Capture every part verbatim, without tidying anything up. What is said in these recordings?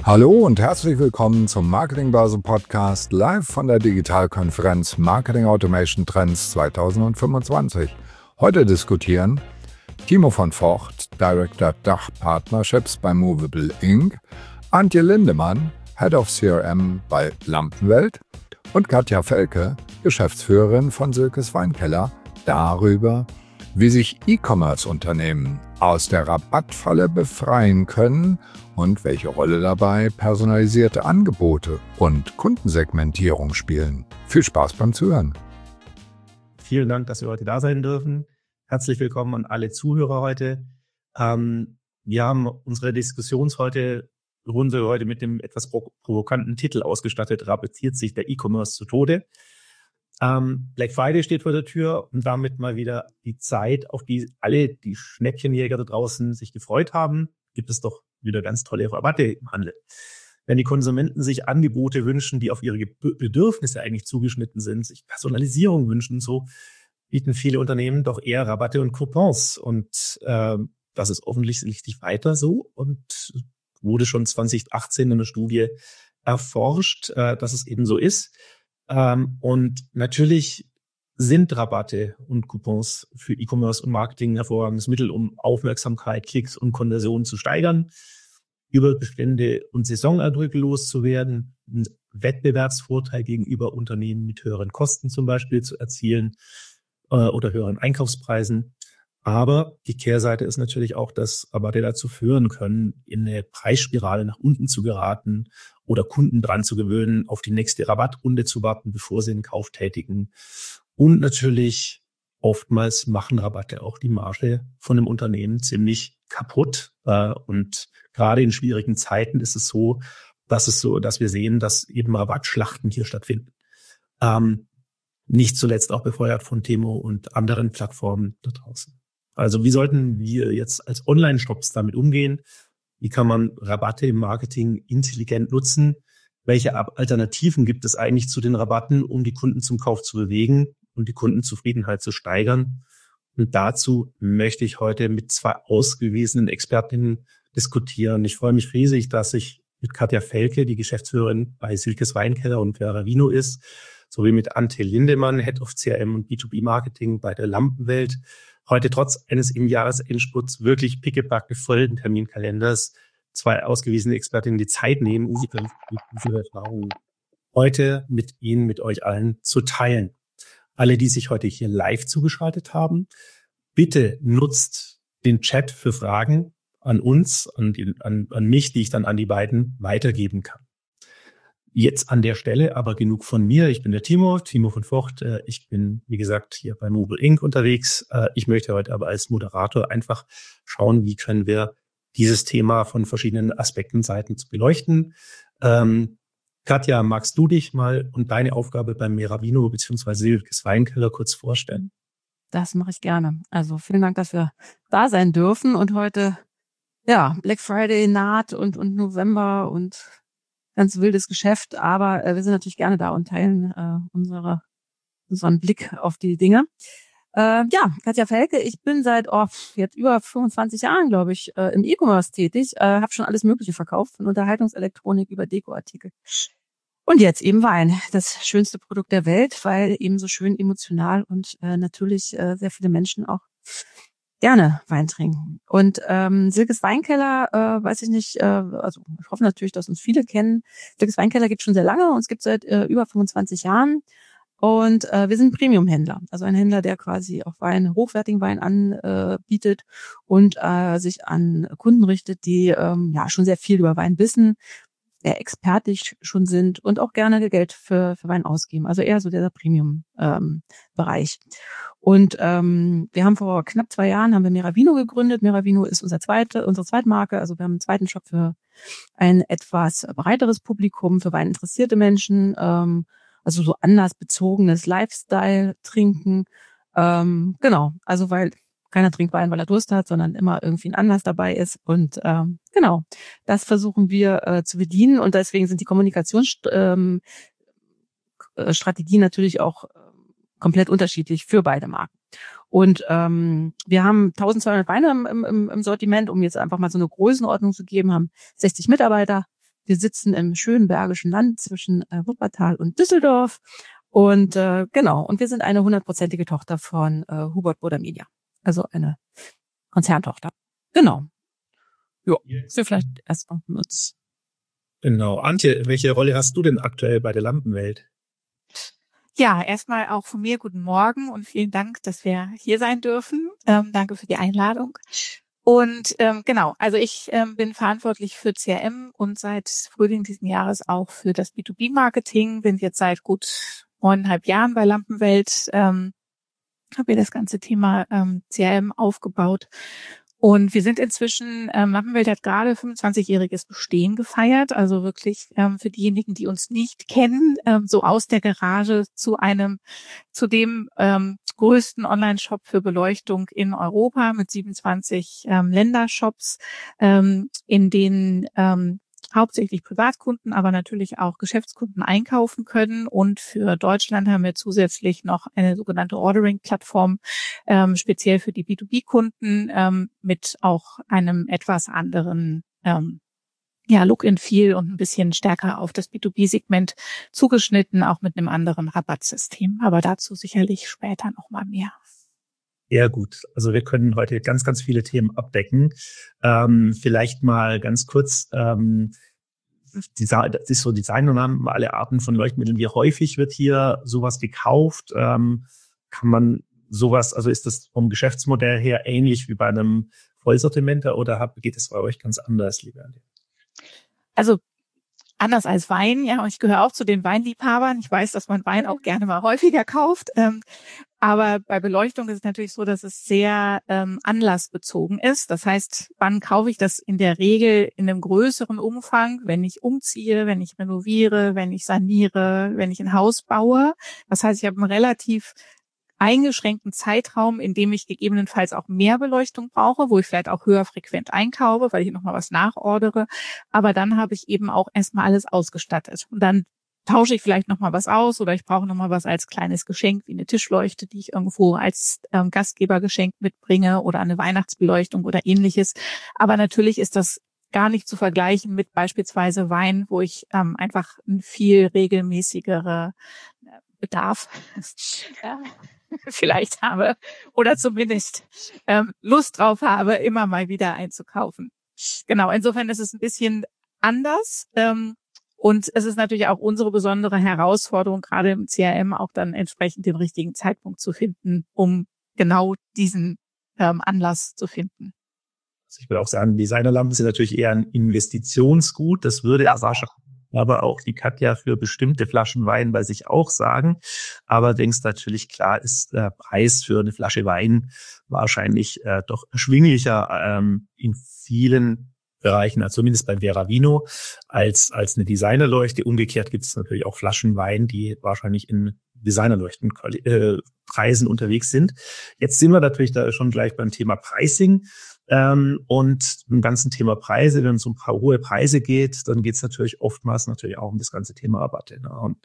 Hallo und herzlich willkommen zum Marketingbörse Podcast live von der Digitalkonferenz Marketing Automation Trends zwanzig fünfundzwanzig. Heute diskutieren Timo von Vocht, Director Dach Partnerships bei Movable Incorporated, Antje Lindemann, Head of C R M bei Lampenwelt und Katja Felke, Geschäftsführerin von Silkes Weinkeller, darüber, wie sich E-Commerce-Unternehmen aus der Rabattfalle befreien können und welche Rolle dabei personalisierte Angebote und Kundensegmentierung spielen. Viel Spaß beim Zuhören. Vielen Dank, dass wir heute da sein dürfen. Herzlich willkommen an alle Zuhörer heute. Ähm, wir haben unsere Diskussions heute Runde heute mit dem etwas provokanten Titel ausgestattet: Rabattiert sich der E-Commerce zu Tode? Ähm, Black Friday steht vor der Tür und damit mal wieder die Zeit, auf die alle die Schnäppchenjäger da draußen sich gefreut haben. Gibt es doch wieder ganz tolle Rabatte im Handel. Wenn die Konsumenten sich Angebote wünschen, die auf ihre Bedürfnisse eigentlich zugeschnitten sind, sich Personalisierung wünschen, so bieten viele Unternehmen doch eher Rabatte und Coupons. Und äh, das ist offensichtlich weiter so und wurde schon zwanzig achtzehn in einer Studie erforscht, äh, dass es eben so ist. Ähm, und natürlich sind Rabatte und Coupons für E-Commerce und Marketing ein hervorragendes Mittel, um Aufmerksamkeit, Klicks und Konversionen zu steigern, Überbestände und Saisonerfolge loszuwerden, einen Wettbewerbsvorteil gegenüber Unternehmen mit höheren Kosten zum Beispiel zu erzielen äh, oder höheren Einkaufspreisen. Aber die Kehrseite ist natürlich auch, dass Rabatte dazu führen können, in eine Preisspirale nach unten zu geraten oder Kunden dran zu gewöhnen, auf die nächste Rabattrunde zu warten, bevor sie einen Kauf tätigen. Und natürlich oftmals machen Rabatte auch die Marge von einem Unternehmen ziemlich kaputt. Und gerade in schwierigen Zeiten ist es so, dass es so, dass wir sehen, dass eben Rabattschlachten hier stattfinden. Ähm, nicht zuletzt auch befeuert von Temo und anderen Plattformen da draußen. Also wie sollten wir jetzt als Online-Shops damit umgehen? Wie kann man Rabatte im Marketing intelligent nutzen? Welche Alternativen gibt es eigentlich zu den Rabatten, um die Kunden zum Kauf zu bewegen und die Kundenzufriedenheit zu steigern? Und dazu möchte ich heute mit zwei ausgewiesenen Expertinnen diskutieren. Ich freue mich riesig, dass ich mit Katja Felke, die Geschäftsführerin bei Silkes Weinkeller und Veravino ist, sowie mit Antje Lindemann, Head of C R M und B zwei B Marketing bei der Lampenwelt, heute trotz eines im Jahresendspurts wirklich pickepacke vollen Terminkalenders zwei ausgewiesene Expertinnen die Zeit nehmen, um diese Erfahrungen heute mit Ihnen, mit euch allen zu teilen. Alle, die sich heute hier live zugeschaltet haben, bitte nutzt den Chat für Fragen an uns, an, die, an, an mich, die ich dann an die beiden weitergeben kann. Jetzt an der Stelle aber genug von mir. Ich bin der Timo, Timo von Vocht. Ich bin, wie gesagt, hier bei Movable Incorporated unterwegs. Ich möchte heute aber als Moderator einfach schauen, wie können wir dieses Thema von verschiedenen Aspekten, Seiten zu beleuchten. Ähm, Katja, magst du dich mal und deine Aufgabe beim Veravino bzw. Silkes Weinkeller kurz vorstellen? Das mache ich gerne. Also vielen Dank, dass wir da sein dürfen und heute, ja, Black Friday naht und, und November und ganz wildes Geschäft, aber äh, wir sind natürlich gerne da und teilen äh, unsere, unseren Blick auf die Dinge. Äh, ja, Katja Felke, ich bin seit oh, jetzt über fünfundzwanzig Jahren, glaube ich, äh, im E-Commerce tätig, äh, habe schon alles Mögliche verkauft, von Unterhaltungselektronik über Dekoartikel. Und jetzt eben Wein, das schönste Produkt der Welt, weil eben so schön emotional und äh, natürlich äh, sehr viele Menschen auch gerne Wein trinken. Und ähm, Silkes Weinkeller, äh, weiß ich nicht, äh, also ich hoffe natürlich, dass uns viele kennen. Silkes Weinkeller gibt es schon sehr lange, uns gibt es seit äh, über fünfundzwanzig Jahren. Und äh, wir sind Premium-Händler, also ein Händler, der quasi auch Wein, hochwertigen Wein anbietet äh, und äh, sich an Kunden richtet, die ähm, ja schon sehr viel über Wein wissen, sehr expertisch schon sind und auch gerne Geld für, für Wein ausgeben. Also eher so dieser Premium-Bereich. Ähm, und ähm, wir haben vor knapp zwei Jahren haben wir Veravino gegründet. Veravino ist unser zweite, unsere Zweitmarke. Also wir haben einen zweiten Shop für ein etwas breiteres Publikum, für weininteressierte Menschen. Ähm, also so anlassbezogenes Lifestyle-Trinken. Ähm, genau, also weil keiner trinkt Wein, weil er Durst hat, sondern immer irgendwie ein Anlass dabei ist. Und ähm, genau, das versuchen wir äh, zu bedienen. Und deswegen sind die Kommunikationsstrategien ähm, natürlich auch äh, komplett unterschiedlich für beide Marken. Und ähm, wir haben eintausendzweihundert Weine im, im, im Sortiment, um jetzt einfach mal so eine Größenordnung zu geben, haben sechzig Mitarbeiter, Wir sitzen im schönen Bergischen Land zwischen äh, Wuppertal und Düsseldorf. Und äh, genau, und wir sind eine hundertprozentige Tochter von äh, Hubert Burda Media. Also eine Konzerntochter. Genau. Ja, wir vielleicht erst noch nutzen. Genau. Antje, welche Rolle hast du denn aktuell bei der Lampenwelt? Ja, erstmal auch von mir guten Morgen und vielen Dank, dass wir hier sein dürfen. Ähm, danke für die Einladung. Und ähm, genau, also ich ähm, bin verantwortlich für C R M und seit Frühling diesen Jahres auch für das B zwei B-Marketing. Bin jetzt seit gut neuneinhalb Jahren bei Lampenwelt, ähm, habe hier das ganze Thema ähm, C R M aufgebaut. Und wir sind inzwischen, ähm, Lampenwelt hat gerade fünfundzwanzigjähriges Bestehen gefeiert, also wirklich ähm, für diejenigen, die uns nicht kennen, ähm, so aus der Garage zu einem, zu dem ähm, größten Online-Shop für Beleuchtung in Europa mit siebenundzwanzig ähm, Ländershops, ähm, in denen ähm, hauptsächlich Privatkunden, aber natürlich auch Geschäftskunden einkaufen können. Und für Deutschland haben wir zusätzlich noch eine sogenannte Ordering-Plattform, ähm, speziell für die B zwei B-Kunden, ähm, mit auch einem etwas anderen ähm, ja, Look and Feel und ein bisschen stärker auf das B zwei B-Segment zugeschnitten, auch mit einem anderen Rabattsystem. Aber dazu sicherlich später noch mal mehr. Sehr gut. Also wir können heute ganz, ganz viele Themen abdecken. Ähm, vielleicht mal ganz kurz, ähm, Design, das ist so Design und haben alle Arten von Leuchtmitteln. Wie häufig wird hier sowas gekauft? Ähm, kann man sowas, also ist das vom Geschäftsmodell her ähnlich wie bei einem Vollsortimenter oder hab, geht es bei euch ganz anders, liebe Antje? Also anders als Wein, ja, und ich gehöre auch zu den Weinliebhabern. Ich weiß, dass man Wein auch gerne mal häufiger kauft. Ähm, aber bei Beleuchtung ist es natürlich so, dass es sehr ähm, anlassbezogen ist. Das heißt, wann kaufe ich das in der Regel in einem größeren Umfang, wenn ich umziehe, wenn ich renoviere, wenn ich saniere, wenn ich ein Haus baue. Das heißt, ich habe einen relativ eingeschränkten Zeitraum, in dem ich gegebenenfalls auch mehr Beleuchtung brauche, wo ich vielleicht auch höher frequent einkaufe, weil ich nochmal was nachordere. Aber dann habe ich eben auch erstmal alles ausgestattet. Und dann tausche ich vielleicht nochmal was aus oder ich brauche nochmal was als kleines Geschenk, wie eine Tischleuchte, die ich irgendwo als ähm, Gastgebergeschenk mitbringe oder eine Weihnachtsbeleuchtung oder ähnliches. Aber natürlich ist das gar nicht zu vergleichen mit beispielsweise Wein, wo ich ähm, einfach einen viel regelmäßigere Bedarf ja, vielleicht habe oder zumindest ähm, Lust drauf habe, immer mal wieder einzukaufen. Genau, insofern ist es ein bisschen anders. Ähm, und es ist natürlich auch unsere besondere Herausforderung, gerade im C R M auch dann entsprechend den richtigen Zeitpunkt zu finden, um genau diesen ähm, Anlass zu finden. Also ich würde auch sagen, Designerlampen sind natürlich eher ein Investitionsgut. Das würde ja wahrscheinlich aber auch die Katja für bestimmte Flaschen Wein bei sich auch sagen. Aber denkst natürlich, klar ist der Preis für eine Flasche Wein wahrscheinlich äh, doch erschwinglicher ähm, in vielen Bereichen, also zumindest beim Veravino, als als eine Designerleuchte. Umgekehrt gibt es natürlich auch Flaschen Wein, die wahrscheinlich in Designerleuchten äh, Preisen unterwegs sind. Jetzt sind wir natürlich da schon gleich beim Thema Pricing. Ähm, und im ganzen Thema Preise, wenn es um ein paar hohe Preise geht, dann geht es natürlich oftmals natürlich auch um das ganze Thema Rabatte. Ne? Und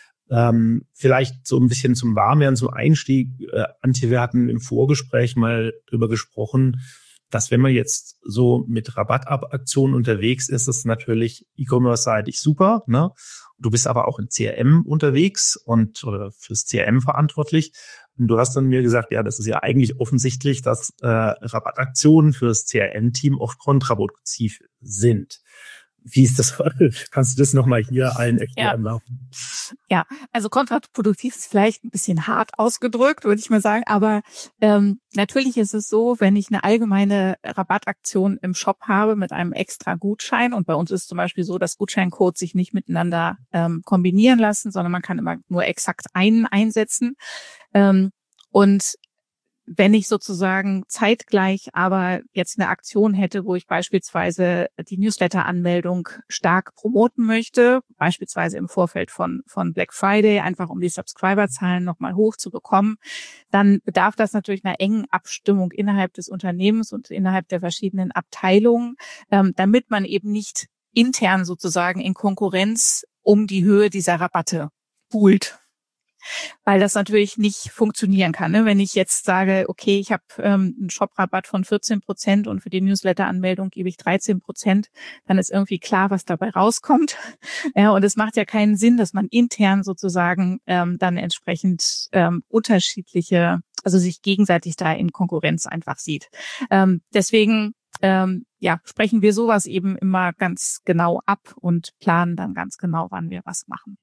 ähm, vielleicht so ein bisschen zum Warmwerden, zum Einstieg. Äh, Antje, wir hatten im Vorgespräch mal drüber gesprochen, dass wenn man jetzt so mit Rabattaktionen unterwegs ist, ist es natürlich E-Commerce-seitig super. Ne? Du bist aber auch in C R M unterwegs und oder fürs C R M verantwortlich. Und du hast dann mir gesagt, ja, das ist ja eigentlich offensichtlich, dass äh, Rabattaktionen fürs C R M-Team oft kontraproduktiv sind. Wie ist das? Kannst du das nochmal hier allen erklären? Ja. ja, also kontraproduktiv ist vielleicht ein bisschen hart ausgedrückt, würde ich mal sagen. Aber ähm, natürlich ist es so, wenn ich eine allgemeine Rabattaktion im Shop habe mit einem extra Gutschein, und bei uns ist zum Beispiel so, dass Gutscheincodes sich nicht miteinander ähm, kombinieren lassen, sondern man kann immer nur exakt einen einsetzen. Ähm, und wenn ich sozusagen zeitgleich aber jetzt eine Aktion hätte, wo ich beispielsweise die Newsletter-Anmeldung stark promoten möchte, beispielsweise im Vorfeld von von Black Friday, einfach um die Subscriber-Zahlen nochmal hoch zu bekommen, dann bedarf das natürlich einer engen Abstimmung innerhalb des Unternehmens und innerhalb der verschiedenen Abteilungen, ähm, damit man eben nicht intern sozusagen in Konkurrenz um die Höhe dieser Rabatte buhlt. weil das natürlich nicht funktionieren kann. Ne? Wenn ich jetzt sage, okay, ich habe ähm, einen Shoprabatt von vierzehn Prozent und für die Newsletter-Anmeldung gebe ich dreizehn Prozent, dann ist irgendwie klar, was dabei rauskommt. Ja, und es macht ja keinen Sinn, dass man intern sozusagen ähm, dann entsprechend ähm, unterschiedliche, also sich gegenseitig da in Konkurrenz einfach sieht. Ähm, deswegen ähm, ja, sprechen wir sowas eben immer ganz genau ab und planen dann ganz genau, wann wir was machen.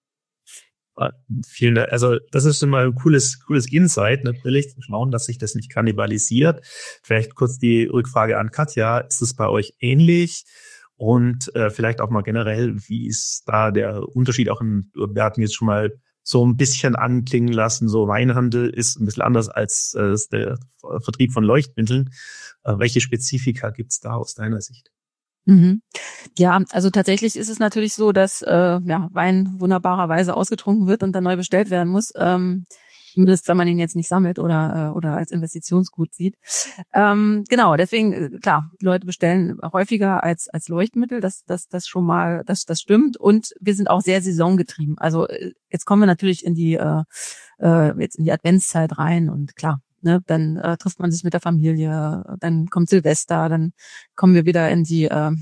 Vielen Dank. Also das ist schon mal ein cooles, cooles Insight, natürlich zu schauen, dass sich das nicht kannibalisiert. Vielleicht kurz die Rückfrage an Katja. Ist es bei euch ähnlich? Und äh, vielleicht auch mal generell, wie ist da der Unterschied auch in, wir hatten jetzt schon mal so ein bisschen anklingen lassen, so Weinhandel ist ein bisschen anders als äh, der Vertrieb von Leuchtmitteln. Äh, welche Spezifika gibt's da aus deiner Sicht? Mhm. Ja, also tatsächlich ist es natürlich so, dass äh, ja, Wein wunderbarerweise ausgetrunken wird und dann neu bestellt werden muss. Ähm, zumindest, wenn man ihn jetzt nicht sammelt oder äh, oder als Investitionsgut sieht. Ähm, genau, deswegen klar, die Leute bestellen häufiger als als Leuchtmittel. Das das das schon mal, das das stimmt. Und wir sind auch sehr saisongetrieben. Also jetzt kommen wir natürlich in die äh, äh, jetzt in die Adventszeit rein und klar. Ne, dann äh, trifft man sich mit der Familie, dann kommt Silvester, dann kommen wir wieder in die äh,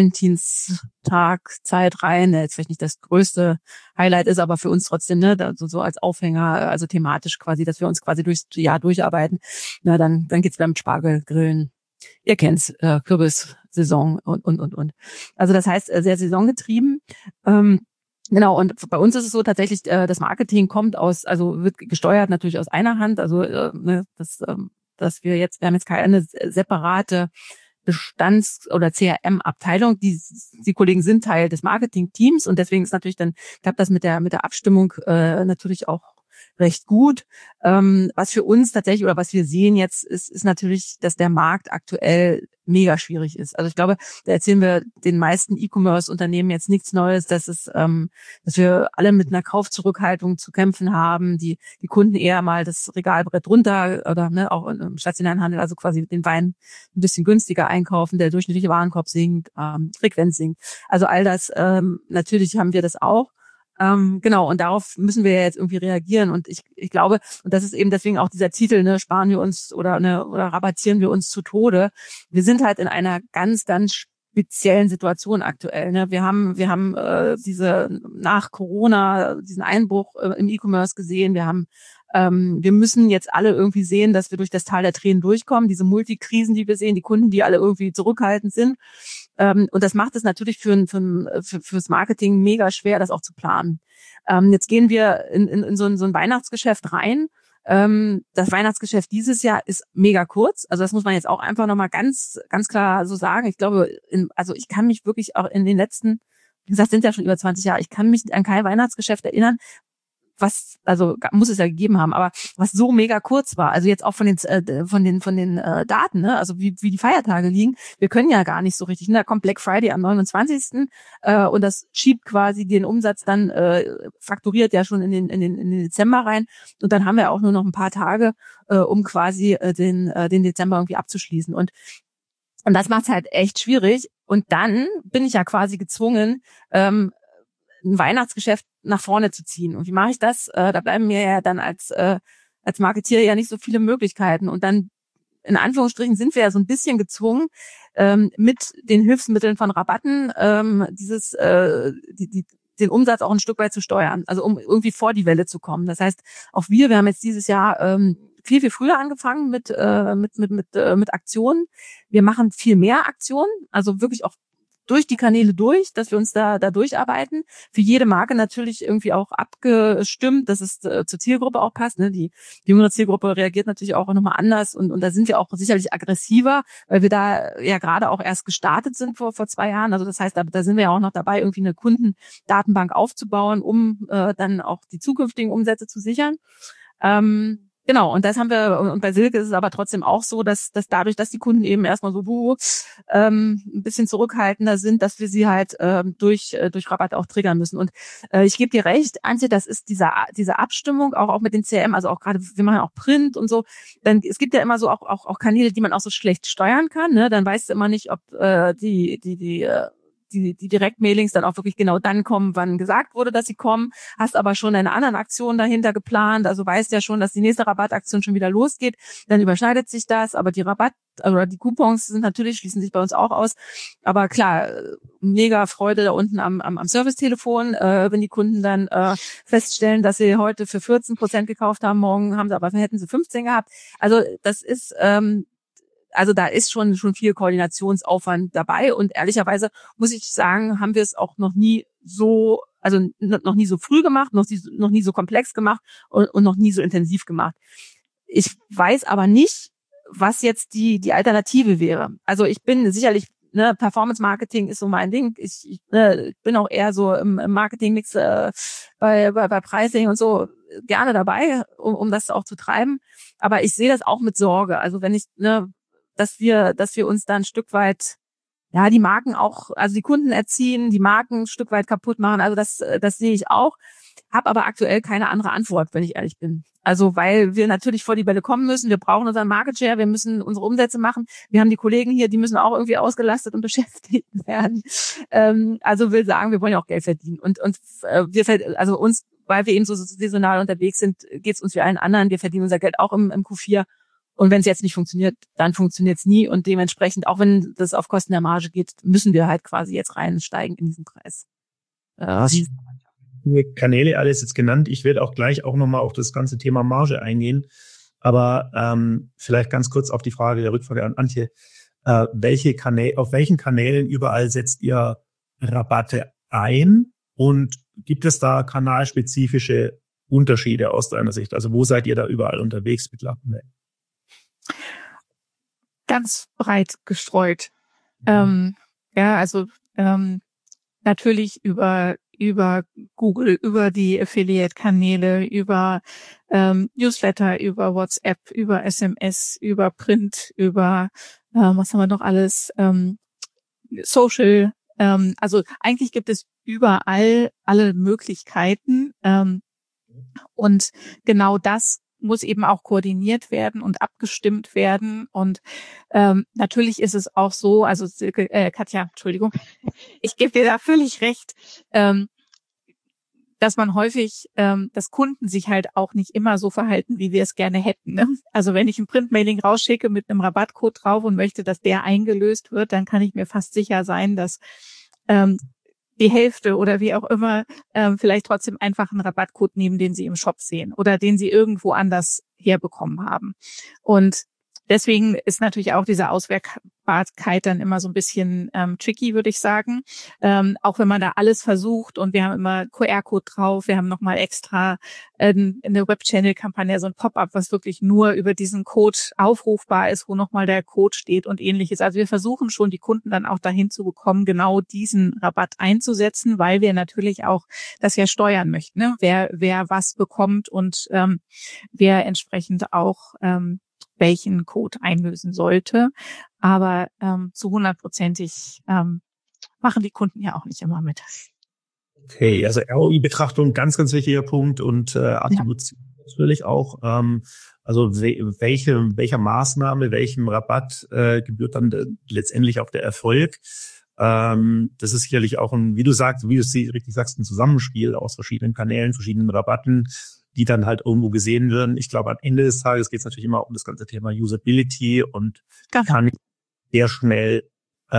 Valentinstag-Zeit rein, der jetzt vielleicht nicht das größte Highlight ist, aber für uns trotzdem, ne, da, so, so als Aufhänger, also thematisch quasi, dass wir uns quasi durchs Jahr durcharbeiten. Na, dann dann geht's wieder mit Spargelgrillen. Ihr kennt's, äh, Kürbissaison und und und und. Also das heißt äh, sehr saisongetrieben. Ähm, Genau, und bei uns ist es so tatsächlich, äh, das Marketing kommt aus, also wird gesteuert natürlich aus einer Hand, also äh, ne, das, ähm, dass wir jetzt, wir haben jetzt keine separate Bestands- oder C R M-Abteilung, die, die Kollegen sind Teil des Marketing-Teams und deswegen ist natürlich dann, klappt das mit der mit der Abstimmung äh, natürlich auch recht gut. Ähm, was für uns tatsächlich oder was wir sehen jetzt ist, ist natürlich, dass der Markt aktuell mega schwierig ist. Also ich glaube, da erzählen wir den meisten E-Commerce-Unternehmen jetzt nichts Neues, dass es, ähm, dass wir alle mit einer Kaufzurückhaltung zu kämpfen haben, die die Kunden eher mal das Regalbrett runter oder ne, auch im stationären Handel, also quasi den Wein ein bisschen günstiger einkaufen, der durchschnittliche Warenkorb sinkt, ähm, Frequenz sinkt. Also all das, ähm, natürlich haben wir das auch. Ähm, genau, und darauf müssen wir jetzt irgendwie reagieren. Und ich, ich glaube, und das ist eben deswegen auch dieser Titel, ne, sparen wir uns oder ne, oder rabattieren wir uns zu Tode. Wir sind halt in einer ganz, ganz speziellen Situation aktuell. Ne? Wir haben, wir haben äh, diese nach Corona diesen Einbruch äh, im E-Commerce gesehen. Wir haben Ähm, wir müssen jetzt alle irgendwie sehen, dass wir durch das Tal der Tränen durchkommen. Diese Multikrisen, die wir sehen, die Kunden, die alle irgendwie zurückhaltend sind. Ähm, und das macht es natürlich für, für, für, fürs Marketing mega schwer, das auch zu planen. Ähm, jetzt gehen wir in, in, in so, ein, so ein Weihnachtsgeschäft rein. Ähm, das Weihnachtsgeschäft dieses Jahr ist mega kurz. Also das muss man jetzt auch einfach nochmal ganz, ganz klar so sagen. Ich glaube, in, also ich kann mich wirklich auch in den letzten, wie gesagt, sind ja schon über zwanzig Jahre, ich kann mich an kein Weihnachtsgeschäft erinnern, was, also muss es ja gegeben haben, aber was so mega kurz war, also jetzt auch von den äh, von den von den äh, Daten, ne, also wie wie die Feiertage liegen, wir können ja gar nicht so richtig, ne, da kommt Black Friday am neunundzwanzigsten Äh, und das schiebt quasi den Umsatz dann äh, fakturiert ja schon in den in den in den Dezember rein und dann haben wir auch nur noch ein paar Tage, äh, um quasi äh, den äh, den Dezember irgendwie abzuschließen und und das macht's halt echt schwierig und dann bin ich ja quasi gezwungen, ähm, ein Weihnachtsgeschäft nach vorne zu ziehen. Und wie mache ich das? Äh, da bleiben mir ja dann als äh, als Marketeer ja nicht so viele Möglichkeiten. Und dann, in Anführungsstrichen, sind wir ja so ein bisschen gezwungen, ähm, mit den Hilfsmitteln von Rabatten ähm, dieses äh, die, die, den Umsatz auch ein Stück weit zu steuern. Also um irgendwie vor die Welle zu kommen. Das heißt, auch wir, wir haben jetzt dieses Jahr ähm, viel, viel früher angefangen mit äh, mit mit mit äh, mit Aktionen. Wir machen viel mehr Aktionen, also wirklich auch durch die Kanäle durch, dass wir uns da da durcharbeiten. Für jede Marke natürlich irgendwie auch abgestimmt, dass es äh, zur Zielgruppe auch passt. Ne? Die, die jüngere Zielgruppe reagiert natürlich auch nochmal anders und und da sind wir auch sicherlich aggressiver, weil wir da ja gerade auch erst gestartet sind vor vor zwei Jahren. Also das heißt, da, da sind wir ja auch noch dabei, irgendwie eine Kundendatenbank aufzubauen, um äh, dann auch die zukünftigen Umsätze zu sichern. Ähm, Genau, und das haben wir, und bei Silke ist es aber trotzdem auch so, dass, dass dadurch, dass die Kunden eben erstmal so buh, ähm, ein bisschen zurückhaltender sind, dass wir sie halt ähm, durch äh, durch Rabatt auch triggern müssen. Und äh, ich gebe dir recht, Antje, das ist diese diese Abstimmung, auch auch mit den C R M, also auch gerade, wir machen auch Print und so. Dann es gibt ja immer so auch auch auch Kanäle, die man auch so schlecht steuern kann. Ne? Dann weißt du immer nicht, ob äh, die die die äh, die, die Direktmailings dann auch wirklich genau dann kommen, wann gesagt wurde, dass sie kommen, hast aber schon eine andere Aktion dahinter geplant, also weißt ja schon, dass die nächste Rabattaktion schon wieder losgeht, dann überschneidet sich das, aber die Rabatt oder die Coupons sind natürlich, schließen sich bei uns auch aus, aber klar, mega Freude da unten am, am, am Servicetelefon, äh, wenn die Kunden dann äh, feststellen, dass sie heute für vierzehn Prozent gekauft haben, morgen haben sie aber hätten sie fünfzehn gehabt, also das ist ähm, Also da ist schon schon viel Koordinationsaufwand dabei und ehrlicherweise muss ich sagen, haben wir es auch noch nie so, also noch nie so früh gemacht, noch nie, noch nie so komplex gemacht und, und noch nie so intensiv gemacht. Ich weiß aber nicht, was jetzt die die Alternative wäre. Also ich bin sicherlich, ne, Performance Marketing ist so mein Ding. Ich, ich ne, bin auch eher so im, im Marketing nichts äh, bei, bei bei Pricing und so gerne dabei, um, um das auch zu treiben. Aber ich sehe das auch mit Sorge. Also wenn ich ne dass wir, dass wir uns da ein Stück weit, ja, die Marken auch, also die Kunden erziehen, die Marken ein Stück weit kaputt machen. Also das, das sehe ich auch. Habe aber aktuell keine andere Antwort, wenn ich ehrlich bin. Also weil wir natürlich vor die Bälle kommen müssen. Wir brauchen unseren Market Share, wir müssen unsere Umsätze machen. Wir haben die Kollegen hier, die müssen auch irgendwie ausgelastet und beschäftigt werden. Ähm, also will sagen, wir wollen ja auch Geld verdienen. Und und äh, wir, also uns, weil wir eben so saisonal unterwegs sind, geht's uns wie allen anderen. Wir verdienen unser Geld auch im, im Q vier. Und wenn es jetzt nicht funktioniert, dann funktioniert es nie. Und dementsprechend, auch wenn das auf Kosten der Marge geht, müssen wir halt quasi jetzt reinsteigen in diesen Preis. Äh, Kanäle alles jetzt genannt. Ich werde auch gleich auch nochmal auf das ganze Thema Marge eingehen. Aber ähm, vielleicht ganz kurz auf die Frage der Rückfrage an Antje. Äh, welche Kanäle, auf welchen Kanälen überall setzt ihr Rabatte ein? Und gibt es da kanalspezifische Unterschiede aus deiner Sicht? Also wo seid ihr da überall unterwegs mittlerweile? Ganz breit gestreut. Ähm, ja, also ähm, natürlich über über Google, über die Affiliate-Kanäle, über ähm, Newsletter, über WhatsApp, über S M S, über Print, über äh, was haben wir noch alles? Ähm, Social. Ähm, also eigentlich gibt es überall alle Möglichkeiten ähm, und genau das muss eben auch koordiniert werden und abgestimmt werden. Und ähm, natürlich ist es auch so, also äh, Katja, Entschuldigung, ich gebe dir da völlig recht, ähm, dass man häufig, ähm, dass Kunden sich halt auch nicht immer so verhalten, wie wir es gerne hätten. Ne? Also wenn ich ein Printmailing rausschicke mit einem Rabattcode drauf und möchte, dass der eingelöst wird, dann kann ich mir fast sicher sein, dass ähm, die Hälfte oder wie auch immer ähm, vielleicht trotzdem einfach einen Rabattcode nehmen, den sie im Shop sehen oder den sie irgendwo anders herbekommen haben. Und deswegen ist natürlich auch diese Auswertbarkeit dann immer so ein bisschen ähm, tricky, würde ich sagen. Ähm, auch wenn man da alles versucht und wir haben immer Q R-Code drauf, wir haben nochmal extra äh, eine Web-Channel-Kampagne, so ein Pop-up, was wirklich nur über diesen Code aufrufbar ist, wo nochmal der Code steht und ähnliches. Also wir versuchen schon, die Kunden dann auch dahin zu bekommen, genau diesen Rabatt einzusetzen, weil wir natürlich auch das ja steuern möchten, ne? Wer wer was bekommt und ähm, wer entsprechend auch ähm, welchen Code einlösen sollte. Aber ähm, zu hundertprozentig ähm, machen die Kunden ja auch nicht immer mit. Okay, also R O I-Betrachtung, ganz, ganz wichtiger Punkt und äh, Attribution ja. natürlich auch. Ähm, also we- welche welcher Maßnahme, welchem Rabatt äh, gebührt dann de- letztendlich auch der Erfolg? Ähm, das ist sicherlich auch ein, wie du sagst, wie du es richtig sagst, ein Zusammenspiel aus verschiedenen Kanälen, verschiedenen Rabatten, die dann halt irgendwo gesehen werden. Ich glaube, am Ende des Tages geht es natürlich immer um das ganze Thema Usability und Ganz kann ich sehr schnell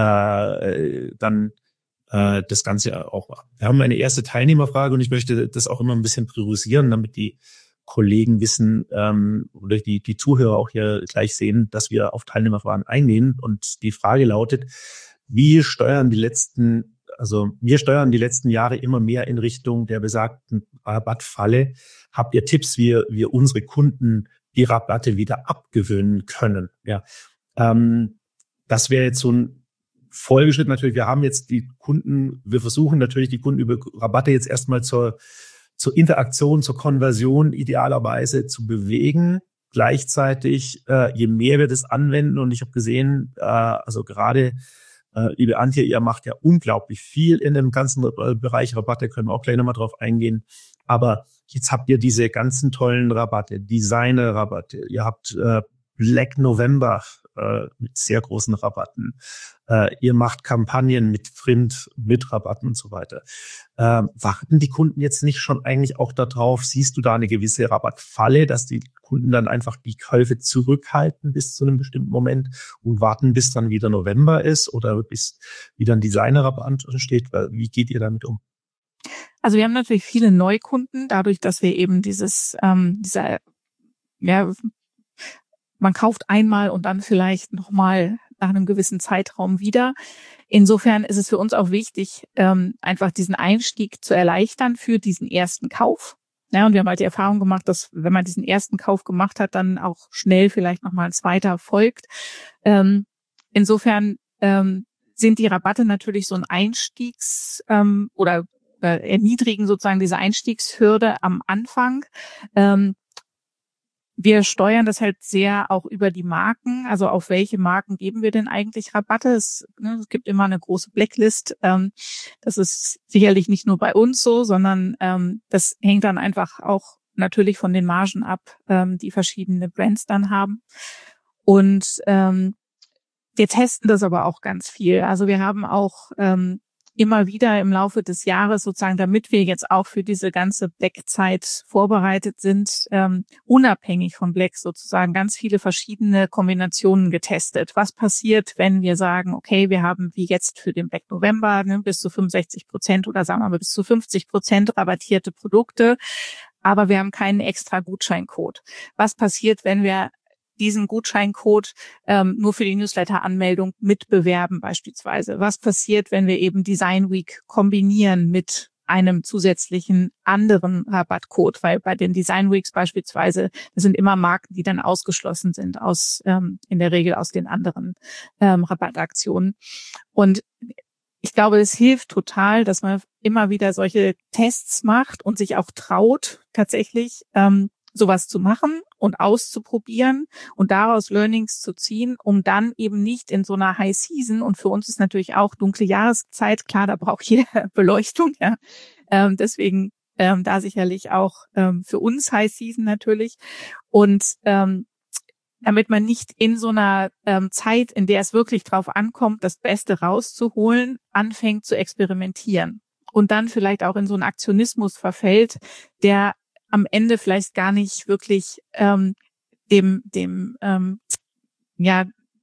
äh, dann äh, das Ganze auch machen. Wir haben eine erste Teilnehmerfrage und ich möchte das auch immer ein bisschen priorisieren, damit die Kollegen wissen ähm, oder die, die Zuhörer auch hier gleich sehen, dass wir auf Teilnehmerfragen eingehen. Und die Frage lautet, wie steuern die letzten Also wir steuern die letzten Jahre immer mehr in Richtung der besagten Rabattfalle. Habt ihr Tipps, wie wir unsere Kunden die Rabatte wieder abgewöhnen können? Ja, ähm, das wäre jetzt so ein Folgeschritt natürlich. Wir haben jetzt die Kunden, wir versuchen natürlich die Kunden über Rabatte jetzt erstmal zur, zur Interaktion, zur Konversion idealerweise zu bewegen. Gleichzeitig, äh, je mehr wir das anwenden, und ich habe gesehen, äh, also gerade Uh, liebe Antje, ihr macht ja unglaublich viel in dem ganzen äh, Bereich Rabatte, können wir auch gleich nochmal drauf eingehen. Aber jetzt habt ihr diese ganzen tollen Rabatte, Designer-Rabatte, ihr habt äh, Black November, äh, mit sehr großen Rabatten. Äh, ihr macht Kampagnen mit Print, mit Rabatten und so weiter. Äh, warten die Kunden jetzt nicht schon eigentlich auch darauf? Siehst du da eine gewisse Rabattfalle, dass die Kunden dann einfach die Käufe zurückhalten bis zu einem bestimmten Moment und warten, bis dann wieder November ist oder bis wieder ein Designer-Rabatt entsteht? Wie geht ihr damit um? Also wir haben natürlich viele Neukunden, dadurch, dass wir eben dieses, ähm, dieser, ja, man kauft einmal und dann vielleicht nochmal nach einem gewissen Zeitraum wieder. Insofern ist es für uns auch wichtig, ähm, einfach diesen Einstieg zu erleichtern für diesen ersten Kauf. Ja, und wir haben halt die Erfahrung gemacht, dass wenn man diesen ersten Kauf gemacht hat, dann auch schnell vielleicht nochmal ein zweiter folgt. Ähm, insofern ähm, sind die Rabatte natürlich so ein Einstiegs- ähm, oder äh, erniedrigen sozusagen diese Einstiegshürde am Anfang. Ähm, Wir steuern das halt sehr auch über die Marken. Also auf welche Marken geben wir denn eigentlich Rabatte? Es, ne, es gibt immer eine große Blacklist. Ähm, das ist sicherlich nicht nur bei uns so, sondern ähm, das hängt dann einfach auch natürlich von den Margen ab, ähm, die verschiedene Brands dann haben. Und ähm, wir testen das aber auch ganz viel. Also wir haben auch ähm, immer wieder im Laufe des Jahres sozusagen, damit wir jetzt auch für diese ganze Black-Zeit vorbereitet sind, ähm, unabhängig von Black sozusagen ganz viele verschiedene Kombinationen getestet. Was passiert, wenn wir sagen, okay, wir haben wie jetzt für den Black November ne, bis zu fünfundsechzig Prozent oder sagen wir mal bis zu fünfzig Prozent rabattierte Produkte, aber wir haben keinen extra Gutscheincode. Was passiert, wenn wir diesen Gutscheincode ähm, nur für die Newsletter-Anmeldung mitbewerben beispielsweise? Was passiert, wenn wir eben Design Week kombinieren mit einem zusätzlichen anderen Rabattcode? Weil bei den Design Weeks beispielsweise, das sind immer Marken, die dann ausgeschlossen sind aus ähm, in der Regel aus den anderen ähm, Rabattaktionen. Und ich glaube, es hilft total, dass man immer wieder solche Tests macht und sich auch traut, tatsächlich ähm, sowas zu machen und auszuprobieren und daraus Learnings zu ziehen, um dann eben nicht in so einer High Season, und für uns ist natürlich auch dunkle Jahreszeit, klar, da braucht jeder Beleuchtung, ja, ähm, deswegen ähm, da sicherlich auch ähm, für uns High Season natürlich, und ähm, damit man nicht in so einer ähm, Zeit, in der es wirklich drauf ankommt, das Beste rauszuholen, anfängt zu experimentieren und dann vielleicht auch in so einen Aktionismus verfällt, der am Ende vielleicht gar nicht wirklich ähm, dem dem ähm, ja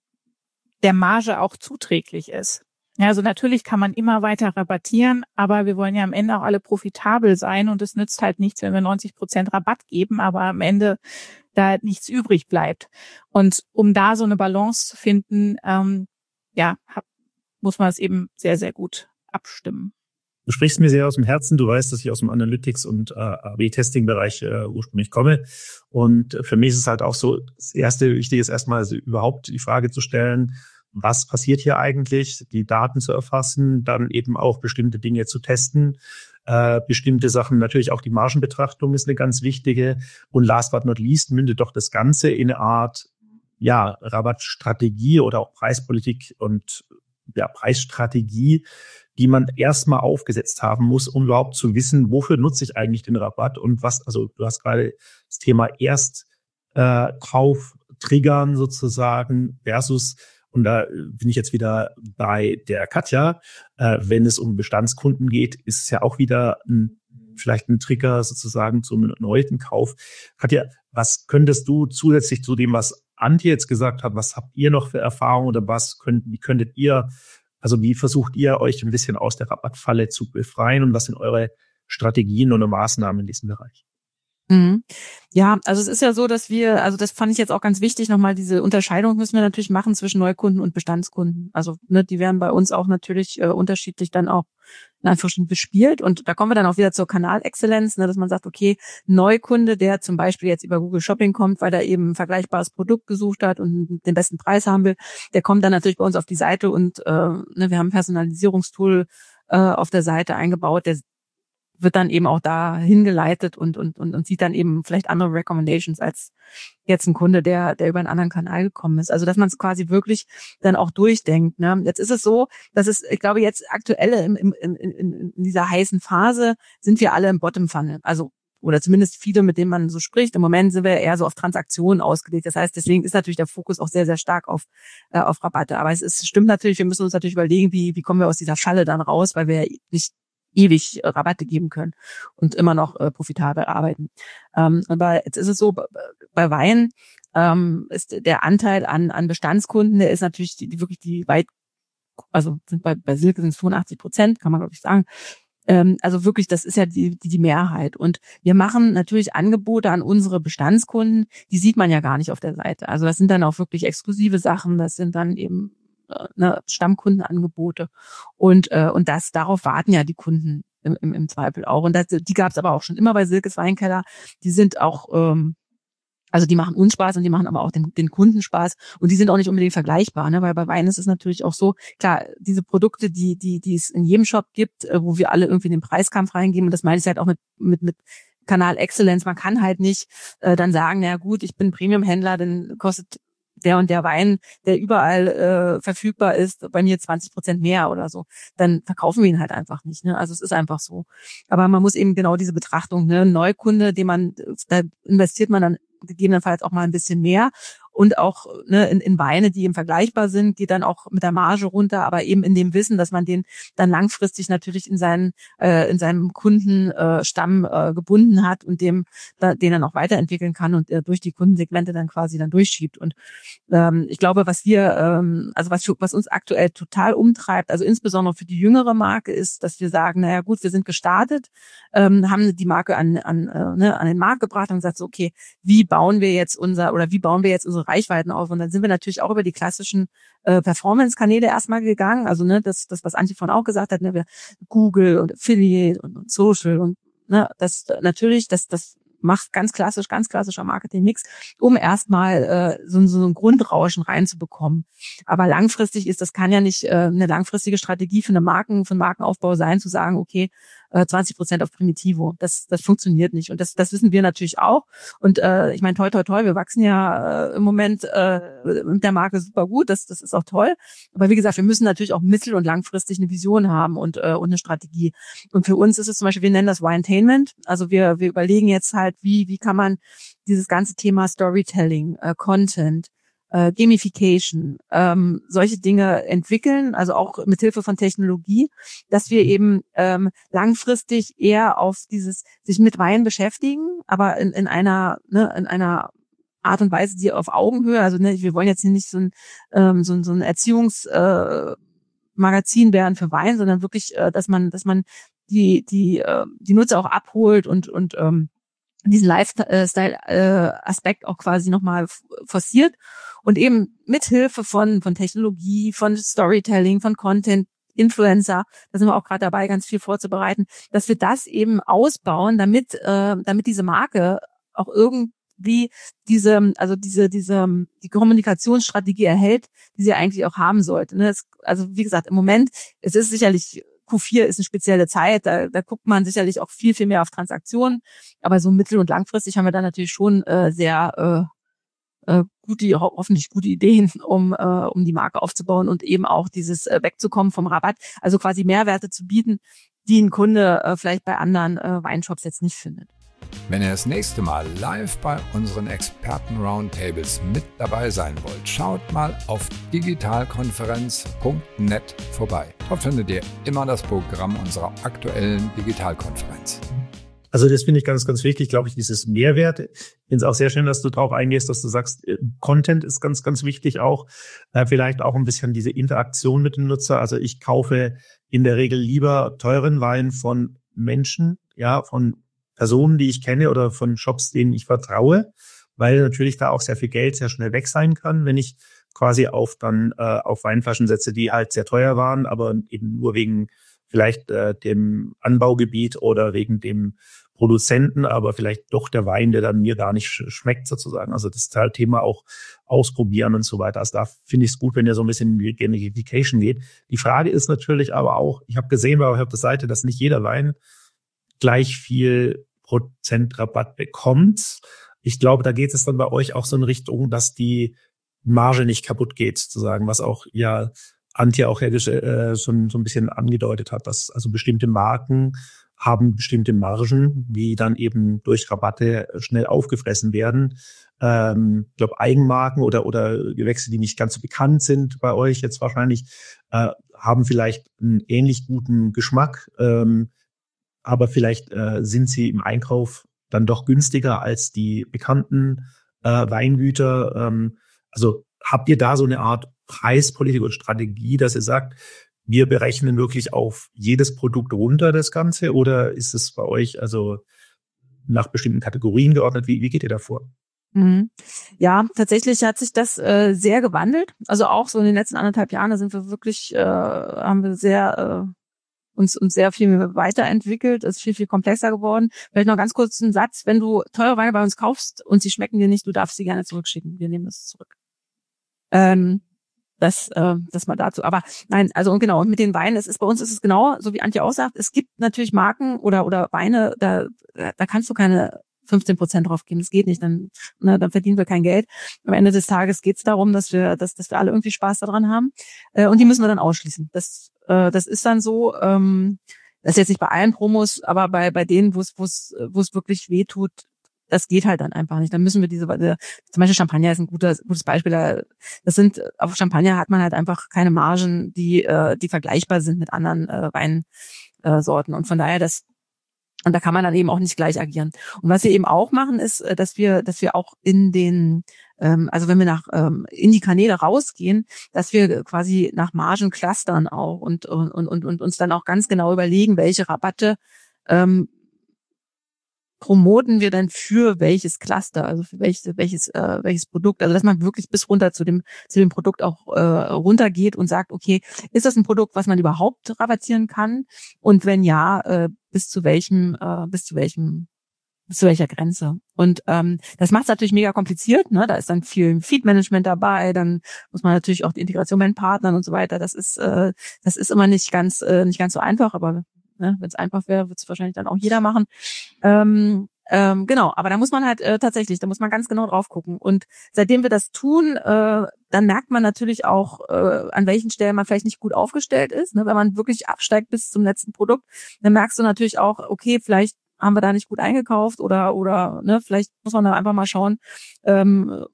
der Marge auch zuträglich ist. Ja, also natürlich kann man immer weiter rabattieren, aber wir wollen ja am Ende auch alle profitabel sein, und es nützt halt nichts, wenn wir neunzig Prozent Rabatt geben, aber am Ende da nichts übrig bleibt. Und um da so eine Balance zu finden, ähm, ja, hab, muss man es eben sehr, sehr gut abstimmen. Du sprichst mir sehr aus dem Herzen. Du weißt, dass ich aus dem Analytics- und äh, A B-Testing-Bereich äh, ursprünglich komme. Und für mich ist es halt auch so, das erste Wichtige ist erstmal also überhaupt die Frage zu stellen, was passiert hier eigentlich, die Daten zu erfassen, dann eben auch bestimmte Dinge zu testen, äh, bestimmte Sachen, natürlich auch die Margenbetrachtung ist eine ganz wichtige. Und last but not least mündet doch das Ganze in eine Art ja Rabattstrategie oder auch Preispolitik und ja Preisstrategie, die man erstmal aufgesetzt haben muss, um überhaupt zu wissen, wofür nutze ich eigentlich den Rabatt und was, also du hast gerade das Thema Erstkauf äh, triggern sozusagen versus, und da bin ich jetzt wieder bei der Katja, äh, wenn es um Bestandskunden geht, ist es ja auch wieder ein, vielleicht ein Trigger sozusagen zum erneuten Kauf. Katja, was könntest du zusätzlich zu dem, was Antje jetzt gesagt hat, was habt ihr noch für Erfahrungen oder was könnt, wie könntet ihr Also wie versucht ihr, euch ein bisschen aus der Rabattfalle zu befreien, und was sind eure Strategien und Maßnahmen in diesem Bereich? Mhm. Ja, also es ist ja so, dass wir, also das fand ich jetzt auch ganz wichtig, nochmal diese Unterscheidung müssen wir natürlich machen zwischen Neukunden und Bestandskunden. Also ne, die werden bei uns auch natürlich äh, unterschiedlich dann auch in Anführungsstrichen bespielt, und da kommen wir dann auch wieder zur Kanalexzellenz, ne, dass man sagt, okay, Neukunde, der zum Beispiel jetzt über Google Shopping kommt, weil er eben ein vergleichbares Produkt gesucht hat und den besten Preis haben will, der kommt dann natürlich bei uns auf die Seite und äh, ne, wir haben ein Personalisierungstool äh, auf der Seite eingebaut, der wird dann eben auch da hingeleitet und, und, und, und sieht dann eben vielleicht andere Recommendations als jetzt ein Kunde, der, der über einen anderen Kanal gekommen ist. Also, dass man es quasi wirklich dann auch durchdenkt, ne? Jetzt ist es so, dass es, ich glaube, jetzt aktuell im, im, in, in, in dieser heißen Phase sind wir alle im Bottom Funnel. Also, oder zumindest viele, mit denen man so spricht. Im Moment sind wir eher so auf Transaktionen ausgelegt. Das heißt, deswegen ist natürlich der Fokus auch sehr, sehr stark auf äh, auf Rabatte. Aber es ist, stimmt natürlich, wir müssen uns natürlich überlegen, wie wie kommen wir aus dieser Falle dann raus, weil wir ja nicht ewig äh, Rabatte geben können und immer noch äh, profitabel arbeiten. Ähm, aber jetzt ist es so, bei Wein ähm, ist der Anteil an an Bestandskunden, der ist natürlich die, die wirklich die weit, also sind bei bei Silke sind es fünfundachtzig Prozent, kann man glaube ich sagen. Ähm, also wirklich, das ist ja die, die die Mehrheit. Und wir machen natürlich Angebote an unsere Bestandskunden, die sieht man ja gar nicht auf der Seite. Also das sind dann auch wirklich exklusive Sachen, das sind dann eben Ne, Stammkundenangebote und äh, und das darauf warten ja die Kunden im, im, im Zweifel auch und das, die gab es aber auch schon immer bei Silkes Weinkeller. Die sind auch ähm, also die machen uns Spaß und die machen aber auch den, den Kunden Spaß und die sind auch nicht unbedingt vergleichbar, ne? Weil bei Wein ist es natürlich auch so, klar, diese Produkte, die die die es in jedem Shop gibt, äh, wo wir alle irgendwie in den Preiskampf reingehen und das meine ich halt auch mit mit mit Kanal Excellence. Man kann halt nicht äh, dann sagen, na gut, ich bin Premium-Händler, dann kostet der und der Wein, der überall äh, verfügbar ist, bei mir zwanzig Prozent mehr oder so, dann verkaufen wir ihn halt einfach nicht. Ne? Also es ist einfach so. Aber man muss eben genau diese Betrachtung, ne, Neukunde, den man, da investiert man dann gegebenenfalls auch mal ein bisschen mehr und auch ne, in, in Weine, die eben vergleichbar sind, geht dann auch mit der Marge runter, aber eben in dem Wissen, dass man den dann langfristig natürlich in seinen äh, in seinem Kundenstamm äh, gebunden hat und dem da, den dann auch weiterentwickeln kann und äh, durch die Kundensegmente dann quasi dann durchschiebt. Und ähm, ich glaube, was wir ähm, also was was uns aktuell total umtreibt, also insbesondere für die jüngere Marke, ist, dass wir sagen, naja gut, wir sind gestartet, ähm, haben die Marke an an äh, ne, an den Markt gebracht und gesagt so, okay, wie bauen wir jetzt unser oder wie bauen wir jetzt unsere Reichweiten auf? Und dann sind wir natürlich auch über die klassischen äh, Performance-Kanäle erstmal gegangen. Also ne, das, das was Antje von auch gesagt hat, ne, wir Google und Affiliate und, und Social und ne, das natürlich, das das macht ganz klassisch, ganz klassischer Marketing-Mix, um erstmal äh, so, so ein Grundrauschen reinzubekommen. Aber langfristig ist, das kann ja nicht äh, eine langfristige Strategie für eine Marken, für einen Markenaufbau sein, zu sagen, okay, äh, zwanzig Prozent auf Primitivo. Das, das funktioniert nicht. Und das, das wissen wir natürlich auch. Und äh, ich meine, toi, toi, toi, wir wachsen ja äh, im Moment äh, mit der Marke super gut. Das, das ist auch toll. Aber wie gesagt, wir müssen natürlich auch mittel- und langfristig eine Vision haben und, äh, und eine Strategie. Und für uns ist es zum Beispiel, wir nennen das Winetainment. Also wir, wir überlegen jetzt halt, wie, wie kann man dieses ganze Thema Storytelling, äh, Content, äh, Gamification, ähm, solche Dinge entwickeln, also auch mit Hilfe von Technologie, dass wir eben ähm, langfristig eher auf dieses sich mit Wein beschäftigen, aber in, in einer ne, in einer Art und Weise, die auf Augenhöhe, also ne, wir wollen jetzt hier nicht so ein ähm, so, so ein Erziehungs äh, Magazin werden für Wein, sondern wirklich, äh, dass man dass man die die äh, die Nutzer auch abholt und und ähm, diesen Lifestyle-Aspekt auch quasi nochmal forciert und eben mithilfe von von Technologie, von Storytelling, von Content, Influencer, da sind wir auch gerade dabei, ganz viel vorzubereiten, dass wir das eben ausbauen, damit äh, damit diese Marke auch irgendwie diese, also diese diese die Kommunikationsstrategie erhält, die sie eigentlich auch haben sollte. Ne? Es, also wie gesagt, im Moment, es ist sicherlich Q vier ist eine spezielle Zeit, da, da guckt man sicherlich auch viel, viel mehr auf Transaktionen, aber so mittel- und langfristig haben wir da natürlich schon äh, sehr äh, äh, gute, ho- hoffentlich gute Ideen, um äh, um die Marke aufzubauen und eben auch dieses äh, wegzukommen vom Rabatt, also quasi Mehrwerte zu bieten, die ein Kunde äh, vielleicht bei anderen äh, Weinshops jetzt nicht findet. Wenn ihr das nächste Mal live bei unseren Experten-Roundtables mit dabei sein wollt, schaut mal auf digitalkonferenz punkt net vorbei. Dort findet ihr immer das Programm unserer aktuellen Digitalkonferenz. Also das finde ich ganz, ganz wichtig, glaube ich, dieses Mehrwert. Ich finde es auch sehr schön, dass du darauf eingehst, dass du sagst, Content ist ganz, ganz wichtig auch. Äh, vielleicht auch ein bisschen diese Interaktion mit dem Nutzer. Also ich kaufe in der Regel lieber teuren Wein von Menschen, ja, von Personen, die ich kenne oder von Shops, denen ich vertraue, weil natürlich da auch sehr viel Geld sehr schnell weg sein kann, wenn ich quasi auf dann äh, auf Weinflaschen setze, die halt sehr teuer waren, aber eben nur wegen vielleicht äh, dem Anbaugebiet oder wegen dem Produzenten, aber vielleicht doch der Wein, der dann mir gar nicht sch- schmeckt sozusagen. Also das ist halt Thema auch ausprobieren und so weiter. Also da finde ich es gut, wenn ihr so ein bisschen in Gamification geht. Die Frage ist natürlich aber auch, ich habe gesehen bei euch auf der Seite, dass nicht jeder Wein gleich viel Prozent Rabatt bekommt. Ich glaube, da geht es dann bei euch auch so in Richtung, dass die Marge nicht kaputt geht, sozusagen, was auch ja Antje auch äh, schon so ein bisschen angedeutet hat, dass also bestimmte Marken haben bestimmte Margen, die dann eben durch Rabatte schnell aufgefressen werden. Ähm, ich glaube, Eigenmarken oder oder Gewächse, die nicht ganz so bekannt sind bei euch jetzt wahrscheinlich, äh, haben vielleicht einen ähnlich guten Geschmack, ähm, aber vielleicht äh, sind sie im Einkauf dann doch günstiger als die bekannten äh, Weingüter. Ähm, also habt ihr da so eine Art Preispolitik und Strategie, dass ihr sagt, wir berechnen wirklich auf jedes Produkt runter das Ganze, oder ist es bei euch also nach bestimmten Kategorien geordnet? Wie, wie geht ihr da vor? Mhm. Ja, tatsächlich hat sich das äh, sehr gewandelt. Also auch so in den letzten anderthalb Jahren, da sind wir wirklich, äh, haben wir sehr äh, uns uns sehr viel weiterentwickelt, ist viel, viel komplexer geworden. Vielleicht noch ganz kurz einen Satz: Wenn du teure Weine bei uns kaufst und sie schmecken dir nicht, du darfst sie gerne zurückschicken. Wir nehmen das zurück. Ähm, Das, äh, das mal dazu. Aber nein, also und genau, und mit den Weinen, es ist bei uns ist es genau, so wie Antje auch sagt, es gibt natürlich Marken oder oder Weine, da da kannst du keine fünfzehn Prozent drauf geben. Das geht nicht, dann ne, dann verdienen wir kein Geld. Am Ende des Tages geht es darum, dass wir dass dass wir alle irgendwie Spaß daran haben, äh, und die müssen wir dann ausschließen. Das äh, das ist dann so. Ähm, das ist jetzt nicht bei allen Promos, aber bei bei denen, wo es wo es wo es wirklich weh tut. Das geht halt dann einfach nicht. Dann müssen wir diese, zum Beispiel Champagner ist ein gutes, gutes Beispiel. Das sind, auf Champagner hat man halt einfach keine Margen, die, die vergleichbar sind mit anderen Weinsorten. Und von daher, das, und da kann man dann eben auch nicht gleich agieren. Und was wir eben auch machen, ist, dass wir, dass wir auch in den, also wenn wir nach, in die Kanäle rausgehen, dass wir quasi nach Margen clustern auch und, und, und, und uns dann auch ganz genau überlegen, welche Rabatte, promoten wir dann für welches Cluster, also für welches welches äh, welches Produkt, also dass man wirklich bis runter zu dem zu dem Produkt auch äh, runtergeht und sagt, okay, ist das ein Produkt, was man überhaupt rabattieren kann, und wenn ja, äh, bis zu welchem äh, bis zu welchem bis zu welcher Grenze. Und ähm, das macht es natürlich mega kompliziert, ne? Da ist dann viel Feed-Management dabei, dann muss man natürlich auch die Integration mit den Partnern und so weiter. Das ist äh, das ist immer nicht ganz äh, nicht ganz so einfach, aber Ne, wenn es einfach wäre, würde es wahrscheinlich dann auch jeder machen. Ähm, ähm, genau, aber da muss man halt äh, tatsächlich, da muss man ganz genau drauf gucken. Und seitdem wir das tun, äh, dann merkt man natürlich auch, äh, an welchen Stellen man vielleicht nicht gut aufgestellt ist. Ne? Wenn man wirklich absteigt bis zum letzten Produkt, dann merkst du natürlich auch, okay, vielleicht haben wir da nicht gut eingekauft oder oder ne, vielleicht muss man da einfach mal schauen, ähm,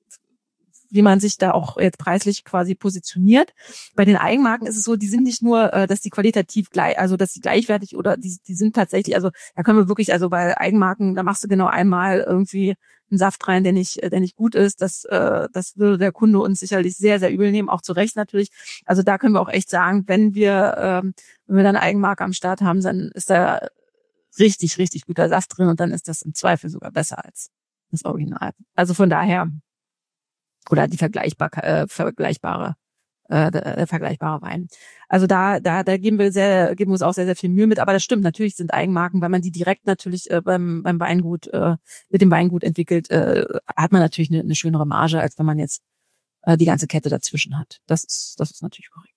wie man sich da auch jetzt preislich quasi positioniert. Bei den Eigenmarken ist es so, die sind nicht nur, äh, dass die qualitativ gleich, also dass die gleichwertig oder die, die sind tatsächlich, also da können wir wirklich, also bei Eigenmarken, da machst du genau einmal irgendwie einen Saft rein, der nicht, der nicht gut ist. Das, äh, das würde der Kunde uns sicherlich sehr, sehr übel nehmen, auch zu Recht natürlich. Also da können wir auch echt sagen, wenn wir, ähm, wenn wir dann eine Eigenmarke am Start haben, dann ist da richtig, richtig guter Saft drin und dann ist das im Zweifel sogar besser als das Original. Also von daher, oder die vergleichbar, äh, vergleichbare, äh, der vergleichbare Wein. Also da, da, da geben wir sehr, geben wir uns auch sehr, sehr viel Mühe mit. Aber das stimmt, natürlich sind Eigenmarken, weil man die direkt natürlich äh, beim, beim Weingut, äh, mit dem Weingut entwickelt, äh, hat man natürlich eine, eine schönere Marge, als wenn man jetzt äh, die ganze Kette dazwischen hat. Das ist, das ist natürlich korrekt.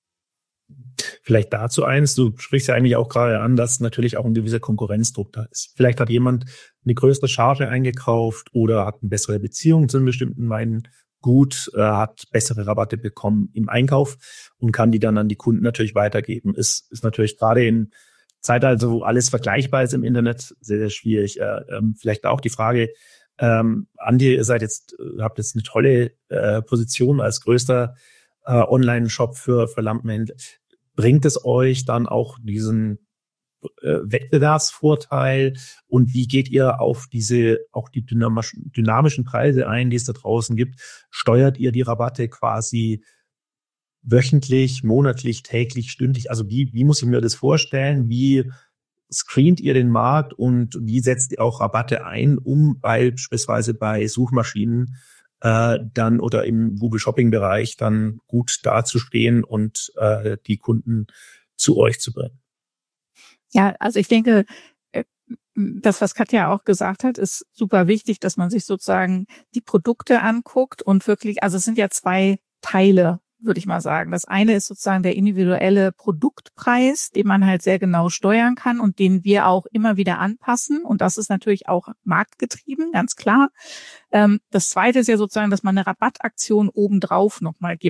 Vielleicht dazu eins, du sprichst ja eigentlich auch gerade an, dass natürlich auch ein gewisser Konkurrenzdruck da ist. Vielleicht hat jemand eine größere Charge eingekauft oder hat eine bessere Beziehung zu einem bestimmten Weingut, äh, hat bessere Rabatte bekommen im Einkauf und kann die dann an die Kunden natürlich weitergeben. Ist, ist natürlich gerade in Zeitalter, wo alles vergleichbar ist im Internet, sehr, sehr schwierig. Äh, ähm, vielleicht auch die Frage, ähm, Andi, ihr seid jetzt, habt jetzt eine tolle äh, Position als größter äh, Online-Shop für, für Lampenhändler. Bringt es euch dann auch diesen äh, Wettbewerbsvorteil, und wie geht ihr auf diese, auch die dynamischen, dynamischen Preise ein, die es da draußen gibt? Steuert ihr die Rabatte quasi wöchentlich, monatlich, täglich, stündlich? Also wie, wie muss ich mir das vorstellen? Wie screent ihr den Markt und wie setzt ihr auch Rabatte ein, um beispielsweise bei Suchmaschinen äh, dann oder im Google-Shopping-Bereich dann gut dazustehen und äh, die Kunden zu euch zu bringen? Ja, also ich denke, das, was Katja auch gesagt hat, ist super wichtig, dass man sich sozusagen die Produkte anguckt und wirklich, also es sind ja zwei Teile, würde ich mal sagen. Das eine ist sozusagen der individuelle Produktpreis, den man halt sehr genau steuern kann und den wir auch immer wieder anpassen. Und das ist natürlich auch marktgetrieben, ganz klar. Das zweite ist ja sozusagen, dass man eine Rabattaktion obendrauf nochmal gibt.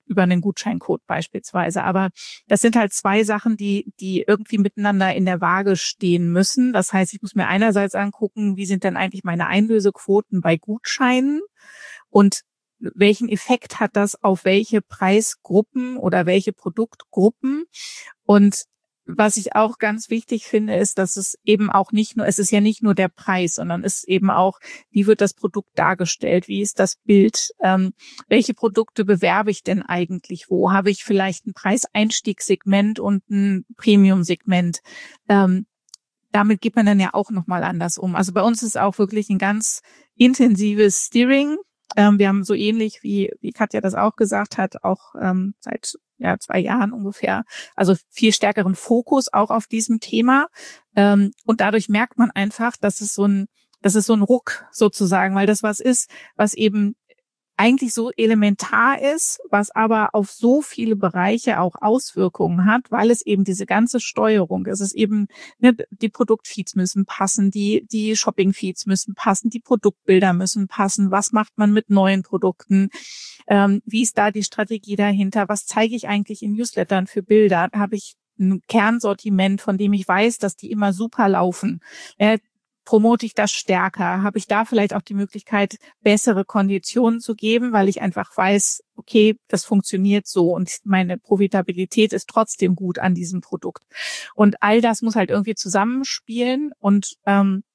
über einen Gutscheincode beispielsweise. Aber das sind halt zwei Sachen, die die irgendwie miteinander in der Waage stehen müssen. Das heißt, ich muss mir einerseits angucken, wie sind denn eigentlich meine Einlösequoten bei Gutscheinen und welchen Effekt hat das auf welche Preisgruppen oder welche Produktgruppen. Und was ich auch ganz wichtig finde, ist, dass es eben auch nicht nur, es ist ja nicht nur der Preis, sondern es ist eben auch, wie wird das Produkt dargestellt, wie ist das Bild, ähm, welche Produkte bewerbe ich denn eigentlich, wo habe ich vielleicht ein Preiseinstiegssegment und ein Premium-Segment. Ähm, damit geht man dann ja auch nochmal anders um. Also bei uns ist auch wirklich ein ganz intensives Steering. Ähm, wir haben so ähnlich, wie, wie Katja das auch gesagt hat, auch ähm, seit ja, zwei Jahren ungefähr, also viel stärkeren Fokus auch auf diesem Thema. Ähm, und dadurch merkt man einfach, dass es so ein, dass es so ein Ruck sozusagen, weil das was ist, was eben eigentlich so elementar ist, was aber auf so viele Bereiche auch Auswirkungen hat, weil es eben diese ganze Steuerung, es ist eben, ne, die Produktfeeds müssen passen, die die Shoppingfeeds müssen passen, die Produktbilder müssen passen, was macht man mit neuen Produkten, ähm, wie ist da die Strategie dahinter, was zeige ich eigentlich in Newslettern für Bilder, habe ich ein Kernsortiment, von dem ich weiß, dass die immer super laufen, äh, promote ich das stärker? Habe ich da vielleicht auch die Möglichkeit, bessere Konditionen zu geben, weil ich einfach weiß, okay, das funktioniert so und meine Profitabilität ist trotzdem gut an diesem Produkt. Und all das muss halt irgendwie zusammenspielen und ähm,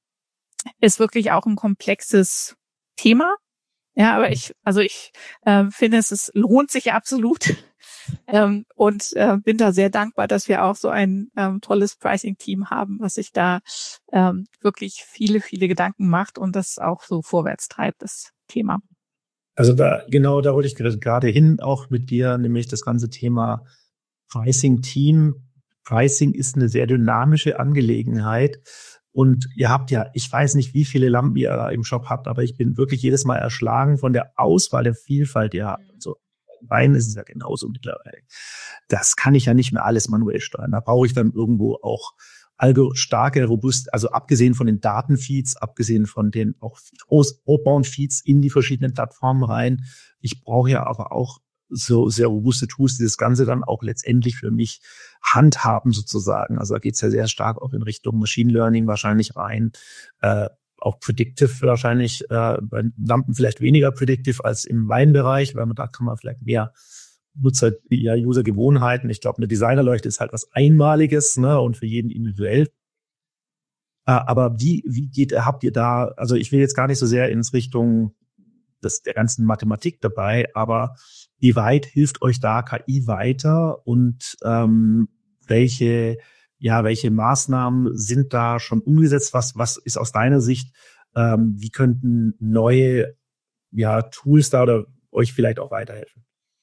ist wirklich auch ein komplexes Thema. Ja, aber ich, also ich äh, finde, es ist, lohnt sich absolut. Ähm, und äh, bin da sehr dankbar, dass wir auch so ein ähm, tolles Pricing-Team haben, was sich da ähm, wirklich viele, viele Gedanken macht und das auch so vorwärts treibt, das Thema. Also da genau, da wollte ich gerade hin, auch mit dir, nämlich das ganze Thema Pricing-Team. Pricing ist eine sehr dynamische Angelegenheit. Und ihr habt ja, ich weiß nicht, wie viele Lampen ihr im Shop habt, aber ich bin wirklich jedes Mal erschlagen von der Auswahl, der Vielfalt, die ihr habt. Also Wein ist es ja genauso mittlerweile. Das kann ich ja nicht mehr alles manuell steuern. Da brauche ich dann irgendwo auch algo starke, robust, also abgesehen von den Datenfeeds, abgesehen von den auch Outbound-Feeds in die verschiedenen Plattformen rein. Ich brauche ja aber auch so sehr robuste Tools, die das Ganze dann auch letztendlich für mich handhaben sozusagen. Also da geht's ja sehr stark auch in Richtung Machine Learning wahrscheinlich rein. Äh, auch predictive wahrscheinlich, äh, bei Lampen vielleicht weniger predictive als im Weinbereich, weil man da kann man vielleicht mehr Nutzer, ja, User-Gewohnheiten. Ich glaube, eine Designerleuchte ist halt was Einmaliges, ne, und für jeden individuell. Äh, aber wie, wie geht, habt ihr da, also ich will jetzt gar nicht so sehr ins Richtung des, der ganzen Mathematik dabei, aber wie weit hilft euch da K I weiter und ähm, welche Ja, welche Maßnahmen sind da schon umgesetzt? Was, was ist aus deiner Sicht, ähm, wie könnten neue, ja, Tools da oder euch vielleicht auch weiterhelfen?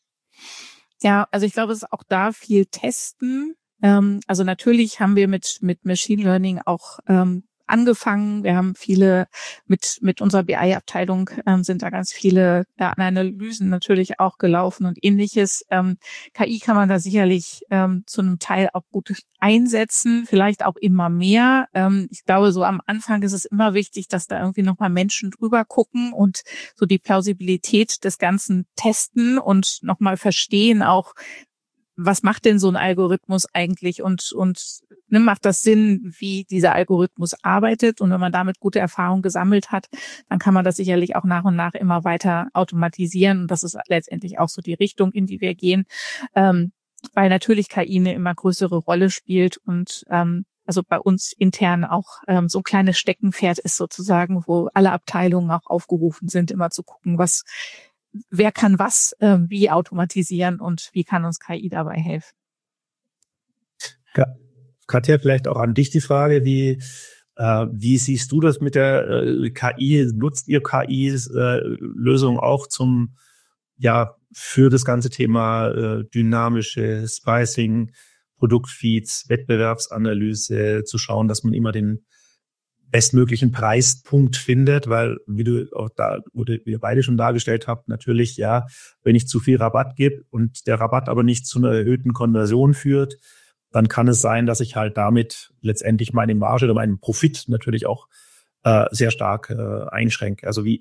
Ja, also ich glaube, es ist auch da viel testen. Ähm, also natürlich haben wir mit, mit Machine Learning auch, ähm, angefangen. Wir haben viele mit mit unserer B I-Abteilung ähm, sind da ganz viele äh, Analysen natürlich auch gelaufen und ähnliches. Ähm, K I kann man da sicherlich ähm, zu einem Teil auch gut einsetzen, vielleicht auch immer mehr. Ähm, ich glaube, so am Anfang ist es immer wichtig, dass da irgendwie nochmal Menschen drüber gucken und so die Plausibilität des Ganzen testen und nochmal verstehen auch, was macht denn so ein Algorithmus eigentlich und und ne, macht das Sinn, wie dieser Algorithmus arbeitet? Und wenn man damit gute Erfahrungen gesammelt hat, dann kann man das sicherlich auch nach und nach immer weiter automatisieren. Und das ist letztendlich auch so die Richtung, in die wir gehen, ähm, weil natürlich K I eine immer größere Rolle spielt und ähm, also bei uns intern auch ähm, so ein kleines Steckenpferd ist sozusagen, wo alle Abteilungen auch aufgerufen sind, immer zu gucken, was wer kann was äh, wie automatisieren und wie kann uns K I dabei helfen? Ja. Katja, vielleicht auch an dich die Frage, wie äh, wie siehst du das mit der äh, K I? Nutzt ihr K I-Lösung äh, auch zum, ja, für das ganze Thema äh, dynamisches Pricing, Produktfeeds, Wettbewerbsanalyse, zu schauen, dass man immer den bestmöglichen Preispunkt findet, weil, wie du auch da, oder wir beide schon dargestellt habt, natürlich, ja, wenn ich zu viel Rabatt gebe und der Rabatt aber nicht zu einer erhöhten Konversion führt, dann kann es sein, dass ich halt damit letztendlich meine Marge oder meinen Profit natürlich auch äh, sehr stark äh, einschränke. Also wie,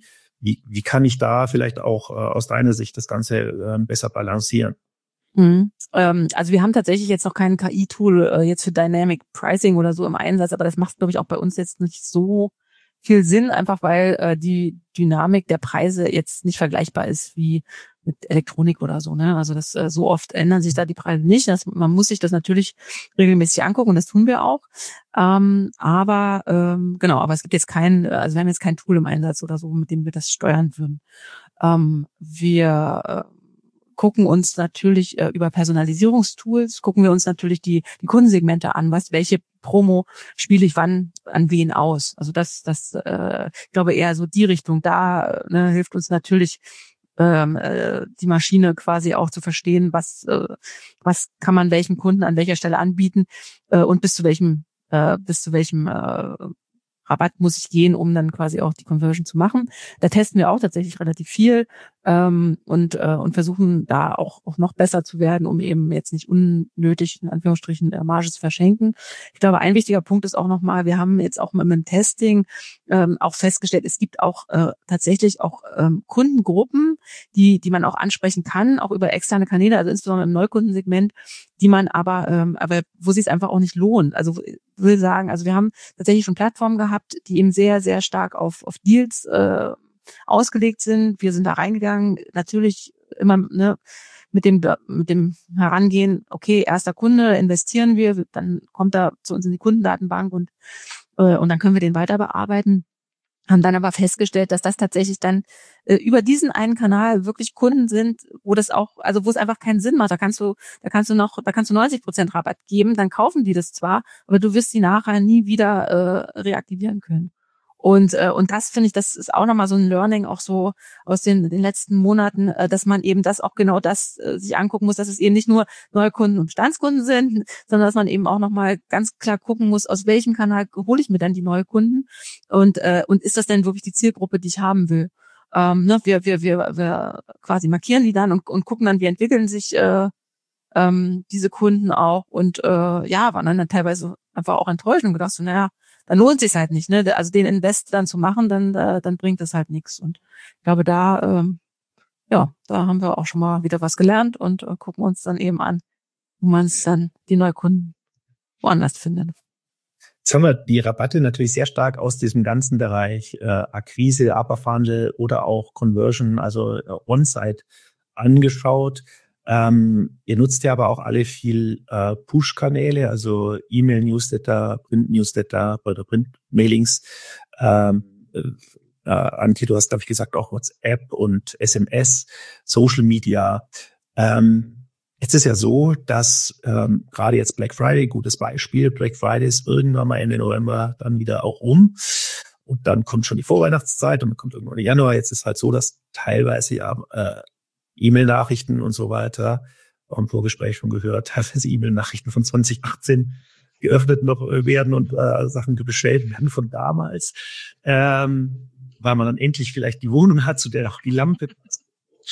wie, wie kann ich da vielleicht auch äh, aus deiner Sicht das Ganze äh, besser balancieren? Mhm. Ähm, also wir haben tatsächlich jetzt noch kein K I-Tool äh, jetzt für Dynamic Pricing oder so im Einsatz, aber das macht, glaube ich, auch bei uns jetzt nicht so viel Sinn, einfach weil äh, die Dynamik der Preise jetzt nicht vergleichbar ist wie mit Elektronik oder so. Ne? Also das äh, so oft ändern sich da die Preise nicht. Das, man muss sich das natürlich regelmäßig angucken und das tun wir auch. Ähm, aber ähm, genau, aber es gibt jetzt kein, also wir haben jetzt kein Tool im Einsatz oder so, mit dem wir das steuern würden. Ähm, wir äh, gucken uns natürlich äh, über Personalisierungstools, gucken wir uns natürlich die die Kundensegmente an, was welche Promo spiele ich wann an wen aus. Also das das äh, ich glaube eher so die Richtung. Da ne, hilft uns natürlich ähm, äh, die Maschine quasi auch zu verstehen, was äh, was kann man welchem Kunden an welcher Stelle anbieten äh, und bis zu welchem äh, bis zu welchem äh, Rabatt muss ich gehen, um dann quasi auch die Conversion zu machen. Da testen wir auch tatsächlich relativ viel ähm, und äh, und versuchen da auch auch noch besser zu werden, um eben jetzt nicht unnötig in Anführungsstrichen äh, Marge zu verschenken. Ich glaube, ein wichtiger Punkt ist auch nochmal, wir haben jetzt auch mit dem Testing ähm, auch festgestellt, es gibt auch äh, tatsächlich auch ähm, Kundengruppen, die die man auch ansprechen kann, auch über externe Kanäle, also insbesondere im Neukundensegment, die man aber ähm, aber wo sich es einfach auch nicht lohnt. Also will sagen, also wir haben tatsächlich schon Plattformen gehabt, die eben sehr, sehr stark auf, auf Deals äh, ausgelegt sind. Wir sind da reingegangen, natürlich immer ne, mit dem mit dem Herangehen, okay, erster Kunde, investieren wir, dann kommt er zu uns in die Kundendatenbank und äh, und dann können wir den weiter bearbeiten. Haben dann aber festgestellt, dass das tatsächlich dann äh, über diesen einen Kanal wirklich Kunden sind, wo das auch, also wo es einfach keinen Sinn macht. Da kannst du, da kannst du noch, da kannst du neunzig Prozent Rabatt geben, dann kaufen die das zwar, aber du wirst sie nachher nie wieder äh, reaktivieren können. Und äh, und das finde ich, das ist auch nochmal so ein Learning auch so aus den, den letzten Monaten, äh, dass man eben das auch genau das äh, sich angucken muss, dass es eben nicht nur Neukunden und Bestandskunden sind, sondern dass man eben auch nochmal ganz klar gucken muss, aus welchem Kanal hole ich mir dann die Neukunden und äh, und ist das denn wirklich die Zielgruppe, die ich haben will? Ähm, ne, wir wir wir wir quasi markieren die dann und, und gucken dann, wie entwickeln sich äh, ähm, diese Kunden auch und äh, ja, waren dann teilweise einfach auch enttäuscht und gedacht so, naja, dann lohnt sich's halt nicht, ne? Also den Invest dann zu machen, dann äh, dann bringt das halt nichts. Und ich glaube, da ähm, ja, da haben wir auch schon mal wieder was gelernt und äh, gucken uns dann eben an, wo man es dann die Neukunden woanders findet. Jetzt haben wir die Rabatte natürlich sehr stark aus diesem ganzen Bereich äh, Akquise, Upper Funnel oder auch Conversion, also äh, On-Site angeschaut. Ähm, ihr nutzt ja aber auch alle viel äh, Push-Kanäle, also E-Mail, Newsletter, Print-Newsletter oder Print-Mailings. Ähm, äh, Antje, du hast, glaube ich, gesagt, auch WhatsApp und S M S, Social Media. Ähm, jetzt ist ja so, dass ähm, gerade jetzt Black Friday, gutes Beispiel, Black Friday ist irgendwann mal Ende November dann wieder auch um. Und dann kommt schon die Vorweihnachtszeit und dann kommt irgendwann Januar. Jetzt ist halt so, dass teilweise ja äh, E-Mail-Nachrichten und so weiter, auch im Vorgespräch schon gehört, teilweise E-Mail-Nachrichten von zwanzig achtzehn geöffnet noch werden und äh, Sachen bestellt werden von damals, ähm, weil man dann endlich vielleicht die Wohnung hat, zu der auch die Lampe passt.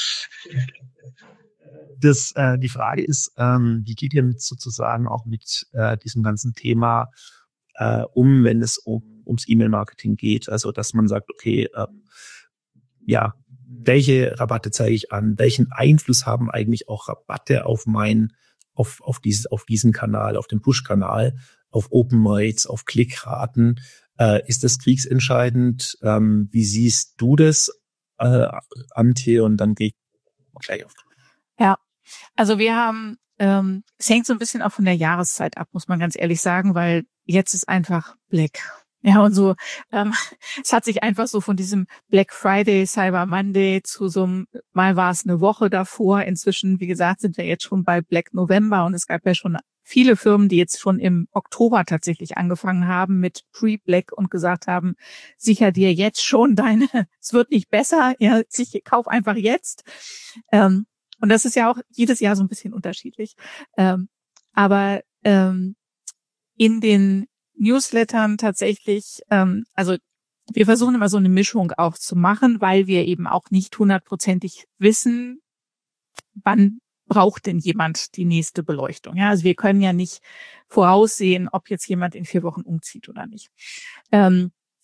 Das, äh, die Frage ist, ähm, wie geht ihr mit sozusagen auch mit äh, diesem ganzen Thema äh, um, wenn es um ums E-Mail-Marketing geht? Also, dass man sagt, okay, äh, ja, welche Rabatte zeige ich an? Welchen Einfluss haben eigentlich auch Rabatte auf mein, auf, auf dieses, auf diesen Kanal, auf den Push-Kanal, auf Open Rates, auf Klickraten? Äh, ist das kriegsentscheidend? Ähm, wie siehst du das, äh, Antje? Und dann gehe ich gleich auf. Ja, also wir haben, ähm, es hängt so ein bisschen auch von der Jahreszeit ab, muss man ganz ehrlich sagen, weil jetzt ist einfach Black. Ja, und so, ähm, es hat sich einfach so von diesem Black Friday, Cyber Monday zu so einem, mal war es eine Woche davor. Inzwischen, wie gesagt, sind wir jetzt schon bei Black November und es gab ja schon viele Firmen, die jetzt schon im Oktober tatsächlich angefangen haben mit Pre-Black und gesagt haben, sicher dir jetzt schon deine, es wird nicht besser, ja, sich, kauf einfach jetzt. Ähm, und das ist ja auch jedes Jahr so ein bisschen unterschiedlich. Ähm, aber ähm, in den Newslettern tatsächlich, ähm, also wir versuchen immer so eine Mischung auch zu machen, weil wir eben auch nicht hundertprozentig wissen, wann braucht denn jemand die nächste Beleuchtung. Ja, also wir können ja nicht voraussehen, ob jetzt jemand in vier Wochen umzieht oder nicht. Ähm,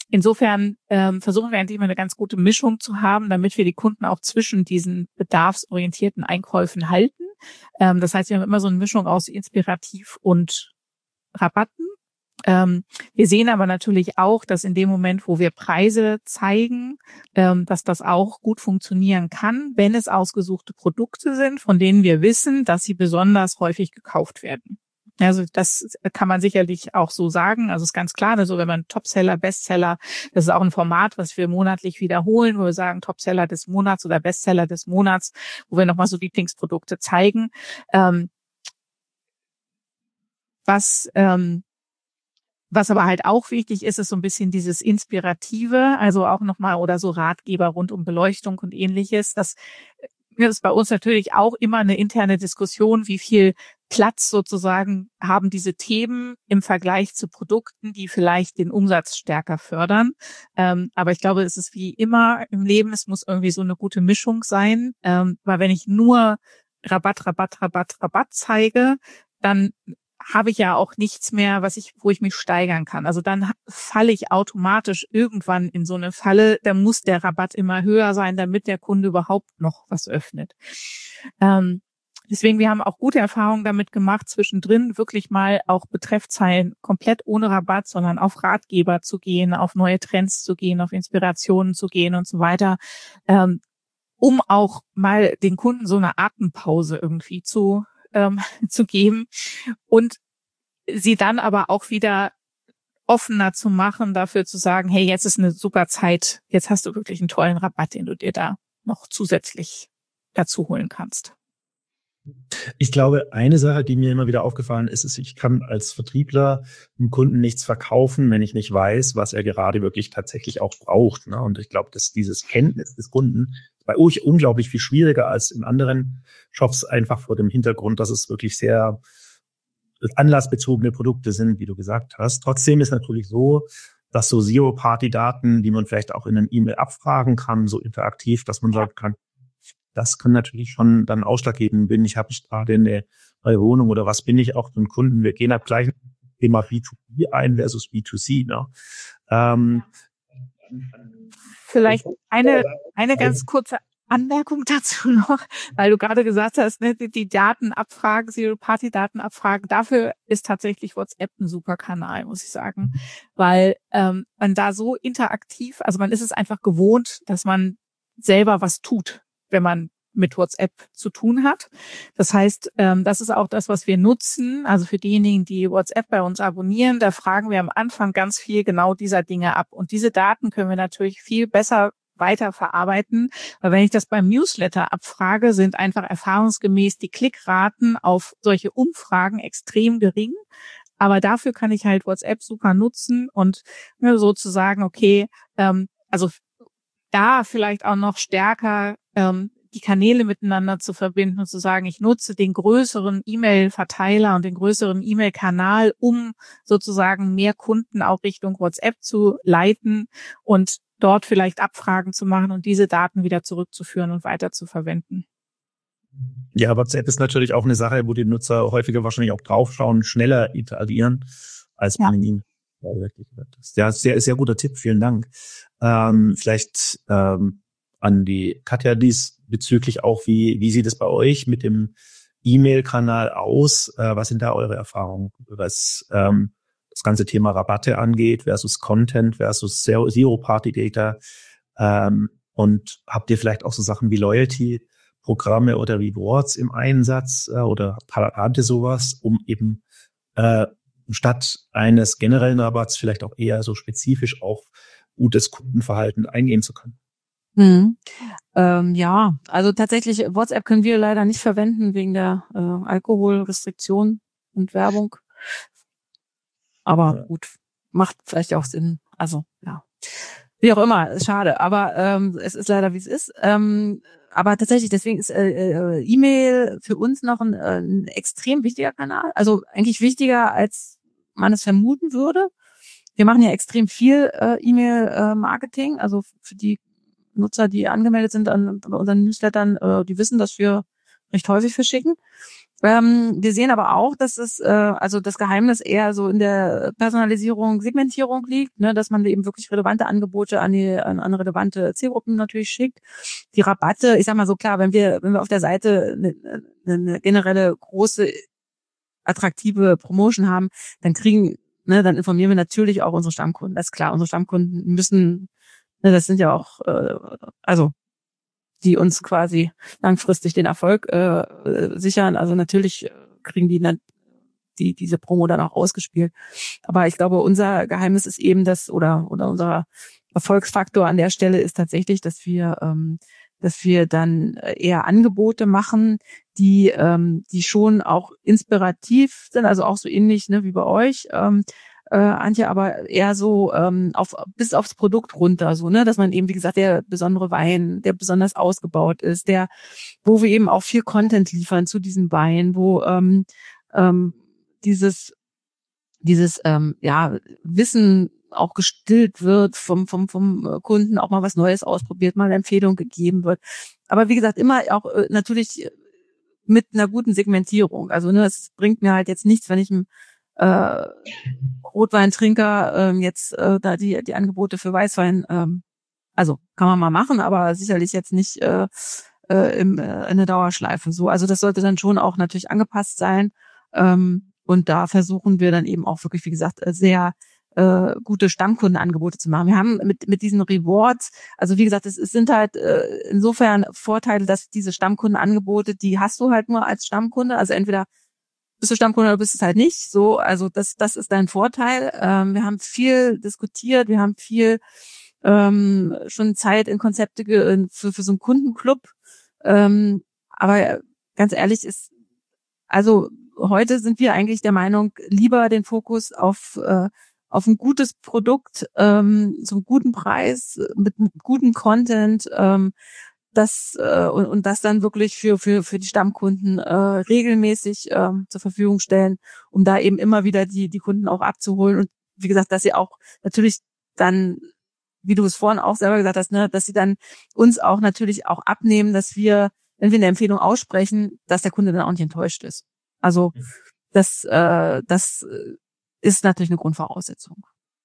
insofern ähm, versuchen wir eigentlich immer eine ganz gute Mischung zu haben, damit wir die Kunden auch zwischen diesen bedarfsorientierten Einkäufen halten. Ähm, das heißt, wir haben immer so eine Mischung aus Inspirativ und Rabatten. Ähm, wir sehen aber natürlich auch, dass in dem Moment, wo wir Preise zeigen, ähm, dass das auch gut funktionieren kann, wenn es ausgesuchte Produkte sind, von denen wir wissen, dass sie besonders häufig gekauft werden. Also das kann man sicherlich auch so sagen. Also es ist ganz klar, also wenn man Topseller, Bestseller, das ist auch ein Format, was wir monatlich wiederholen, wo wir sagen Topseller des Monats oder Bestseller des Monats, wo wir nochmal so Lieblingsprodukte zeigen. Ähm, was ähm, Was aber halt auch wichtig ist, ist so ein bisschen dieses Inspirative, also auch nochmal oder so Ratgeber rund um Beleuchtung und Ähnliches. Das ist bei uns natürlich auch immer eine interne Diskussion, wie viel Platz sozusagen haben diese Themen im Vergleich zu Produkten, die vielleicht den Umsatz stärker fördern. Ähm, aber ich glaube, es ist wie immer im Leben, es muss irgendwie so eine gute Mischung sein, ähm, weil wenn ich nur Rabatt, Rabatt, Rabatt, Rabatt zeige, dann habe ich ja auch nichts mehr, was ich, wo ich mich steigern kann. Also dann falle ich automatisch irgendwann in so eine Falle. Da muss der Rabatt immer höher sein, damit der Kunde überhaupt noch was öffnet. Ähm, deswegen, wir haben auch gute Erfahrungen damit gemacht, zwischendrin wirklich mal auch Betreffzeilen komplett ohne Rabatt, sondern auf Ratgeber zu gehen, auf neue Trends zu gehen, auf Inspirationen zu gehen und so weiter, ähm, um auch mal den Kunden so eine Atempause irgendwie zu Ähm, zu geben und sie dann aber auch wieder offener zu machen, dafür zu sagen, hey, jetzt ist eine super Zeit, jetzt hast du wirklich einen tollen Rabatt, den du dir da noch zusätzlich dazu holen kannst. Ich glaube, eine Sache, die mir immer wieder aufgefallen ist, ist, ich kann als Vertriebler dem Kunden nichts verkaufen, wenn ich nicht weiß, was er gerade wirklich tatsächlich auch braucht. Ne? Und ich glaube, dass dieses Kenntnis des Kunden bei euch unglaublich viel schwieriger als in anderen Shops, einfach vor dem Hintergrund, dass es wirklich sehr anlassbezogene Produkte sind, wie du gesagt hast. Trotzdem ist natürlich so, dass so Zero-Party-Daten, die man vielleicht auch in einem E-Mail abfragen kann, so interaktiv, dass man sagen kann, das kann natürlich schon dann ausschlaggebend bin. Ich habe gerade eine neue Wohnung oder was bin ich auch für einen Kunden. Wir gehen ab gleich Thema B zwei B ein versus B zwei C. Ne? Ähm, Vielleicht eine eine ganz kurze Anmerkung dazu noch, weil du gerade gesagt hast, ne, die Datenabfragen, Zero-Party-Datenabfragen, dafür ist tatsächlich WhatsApp ein super Kanal, muss ich sagen, weil ähm, man da so interaktiv, also man ist es einfach gewohnt, dass man selber was tut, wenn man mit WhatsApp zu tun hat. Das heißt, ähm, das ist auch das, was wir nutzen. Also für diejenigen, die WhatsApp bei uns abonnieren, da fragen wir am Anfang ganz viel genau dieser Dinge ab. Und diese Daten können wir natürlich viel besser weiterverarbeiten, weil wenn ich das beim Newsletter abfrage, sind einfach erfahrungsgemäß die Klickraten auf solche Umfragen extrem gering. Aber dafür kann ich halt WhatsApp super nutzen und ne, sozusagen, okay, ähm, also da vielleicht auch noch stärker ähm, die Kanäle miteinander zu verbinden und zu sagen, ich nutze den größeren E-Mail-Verteiler und den größeren E-Mail-Kanal, um sozusagen mehr Kunden auch Richtung WhatsApp zu leiten und dort vielleicht Abfragen zu machen und diese Daten wieder zurückzuführen und weiter zu verwenden. Ja, WhatsApp ist natürlich auch eine Sache, wo die Nutzer häufiger wahrscheinlich auch draufschauen, schneller interagieren als ja. bei ihnen. Ja, sehr, sehr guter Tipp, vielen Dank. Ähm, vielleicht ähm, an die Katja dies bezüglich auch, wie wie sieht es bei euch mit dem E-Mail-Kanal aus? Äh, was sind da eure Erfahrungen, was ähm, das ganze Thema Rabatte angeht versus Content versus Zero-Party-Data? Ähm, und habt ihr vielleicht auch so Sachen wie Loyalty-Programme oder Rewards im Einsatz äh, oder plant ihr sowas, um eben äh, statt eines generellen Rabatts vielleicht auch eher so spezifisch auf gutes Kundenverhalten eingehen zu können? Hm. Ähm, ja, also tatsächlich, WhatsApp können wir leider nicht verwenden wegen der äh, Alkoholrestriktion und Werbung. Aber ja. Gut, macht vielleicht auch Sinn. Also, ja. Wie auch immer, ist schade. Aber ähm, es ist leider, wie es ist. Ähm, aber tatsächlich, deswegen ist äh, äh, E-Mail für uns noch ein, äh, ein extrem wichtiger Kanal. Also eigentlich wichtiger, als man es vermuten würde. Wir machen ja extrem viel äh, E-Mail-Marketing. Äh, also für die Nutzer, die angemeldet sind an bei unseren Newslettern, äh, die wissen, dass wir recht häufig verschicken. Ähm, wir sehen aber auch, dass es, äh, also das Geheimnis eher so in der Personalisierung, Segmentierung liegt, ne, dass man eben wirklich relevante Angebote an die, an, an relevante Zielgruppen natürlich schickt. Die Rabatte, ich sag mal so klar, wenn wir, wenn wir auf der Seite eine, eine generelle große, attraktive Promotion haben, dann kriegen, ne, dann informieren wir natürlich auch unsere Stammkunden. Das ist klar, unsere Stammkunden müssen, ne, das sind ja auch, äh, also die uns quasi langfristig den Erfolg äh, sichern. Also natürlich kriegen die dann die diese Promo dann auch ausgespielt. Aber ich glaube, unser Geheimnis ist eben das, oder oder unser Erfolgsfaktor an der Stelle ist tatsächlich, dass wir ähm, dass wir dann eher Angebote machen, die ähm, die schon auch inspirativ sind, also auch so ähnlich, ne, wie bei euch. Ähm, Äh, Antje, aber eher so ähm, auf bis aufs Produkt runter, so, ne, dass man eben, wie gesagt, der besondere Wein, der besonders ausgebaut ist, der, wo wir eben auch viel Content liefern zu diesem Wein, wo ähm, ähm, dieses dieses ähm, ja Wissen auch gestillt wird vom vom vom Kunden, auch mal was Neues ausprobiert, mal eine Empfehlung gegeben wird. Aber wie gesagt, immer auch äh, natürlich mit einer guten Segmentierung. Also ne, es bringt mir halt jetzt nichts, wenn ich ein äh, Rotweintrinker ähm, jetzt äh, da die die Angebote für Weißwein, ähm, also kann man mal machen, aber sicherlich jetzt nicht äh, äh, im, äh, in der Dauerschleife so. Also das sollte dann schon auch natürlich angepasst sein, ähm, und da versuchen wir dann eben auch wirklich, wie gesagt, sehr äh, gute Stammkundenangebote zu machen. Wir haben mit mit diesen Rewards, also wie gesagt, es, es sind halt äh, insofern Vorteile, dass diese Stammkundenangebote, die hast du halt nur als Stammkunde, also entweder bist du Stammkunde oder bist es halt nicht. So, also das, das ist dein Vorteil. Ähm, wir haben viel diskutiert, wir haben viel ähm, schon Zeit in Konzepte ge- für, für so einen Kundenclub. Ähm, aber ganz ehrlich ist, also heute sind wir eigentlich der Meinung, lieber den Fokus auf äh, auf ein gutes Produkt, ähm, zum guten Preis, mit, mit gutem Content, ähm, das äh, und, und das dann wirklich für für für die Stammkunden äh, regelmäßig äh, zur Verfügung stellen, um da eben immer wieder die die Kunden auch abzuholen und wie gesagt, dass sie auch natürlich dann, wie du es vorhin auch selber gesagt hast, ne, dass sie dann uns auch natürlich auch abnehmen, dass wir, wenn wir eine Empfehlung aussprechen, dass der Kunde dann auch nicht enttäuscht ist. Also das äh, das ist natürlich eine Grundvoraussetzung.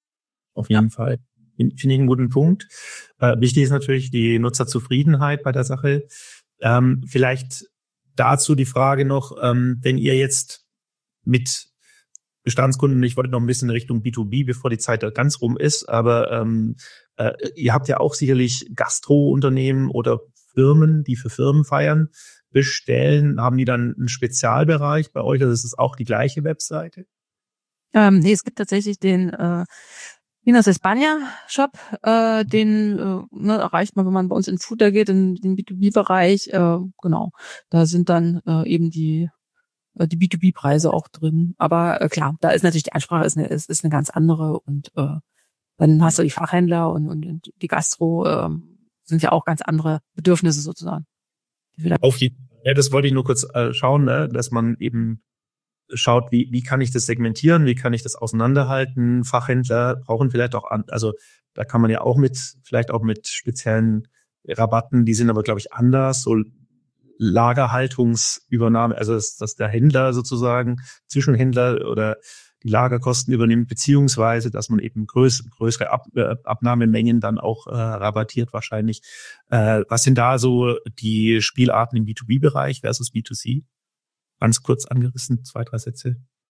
Auf jeden ja. Fall. Finde ich einen guten Punkt. Äh, wichtig ist natürlich die Nutzerzufriedenheit bei der Sache. Ähm, vielleicht dazu die Frage noch, ähm, wenn ihr jetzt mit Bestandskunden, ich wollte noch ein bisschen in Richtung B zwei B, bevor die Zeit da ganz rum ist, aber ähm, äh, ihr habt ja auch sicherlich Gastro-Unternehmen oder Firmen, die für Firmen feiern, bestellen. Haben die dann einen Spezialbereich bei euch? Also ist es auch die gleiche Webseite? Ähm, nee, es gibt tatsächlich den äh, Vinos España Shop, äh, den äh, ne, erreicht man, wenn man bei uns in Footer geht, in den B zwei B-Bereich. Äh, genau, da sind dann äh, eben die äh, die B zwei B-Preise auch drin. Aber äh, klar, da ist natürlich die Ansprache ist eine, ist, ist eine ganz andere und äh, dann hast du die Fachhändler und, und die Gastro äh, sind ja auch ganz andere Bedürfnisse sozusagen. Auf die, ja, das wollte ich nur kurz äh, schauen, ne, dass man eben schaut, wie wie kann ich das segmentieren, wie kann ich das auseinanderhalten. Fachhändler brauchen vielleicht auch, an, also da kann man ja auch mit, vielleicht auch mit speziellen Rabatten, die sind aber, glaube ich, anders, so Lagerhaltungsübernahme, also dass, dass der Händler sozusagen, Zwischenhändler oder die Lagerkosten übernimmt, beziehungsweise dass man eben größ, größere Ab, äh, Abnahmemengen dann auch äh, rabattiert wahrscheinlich. Äh, was sind da so die Spielarten im B zwei B-Bereich versus B zwei C? Ganz kurz angerissen, zwei, drei Sätze.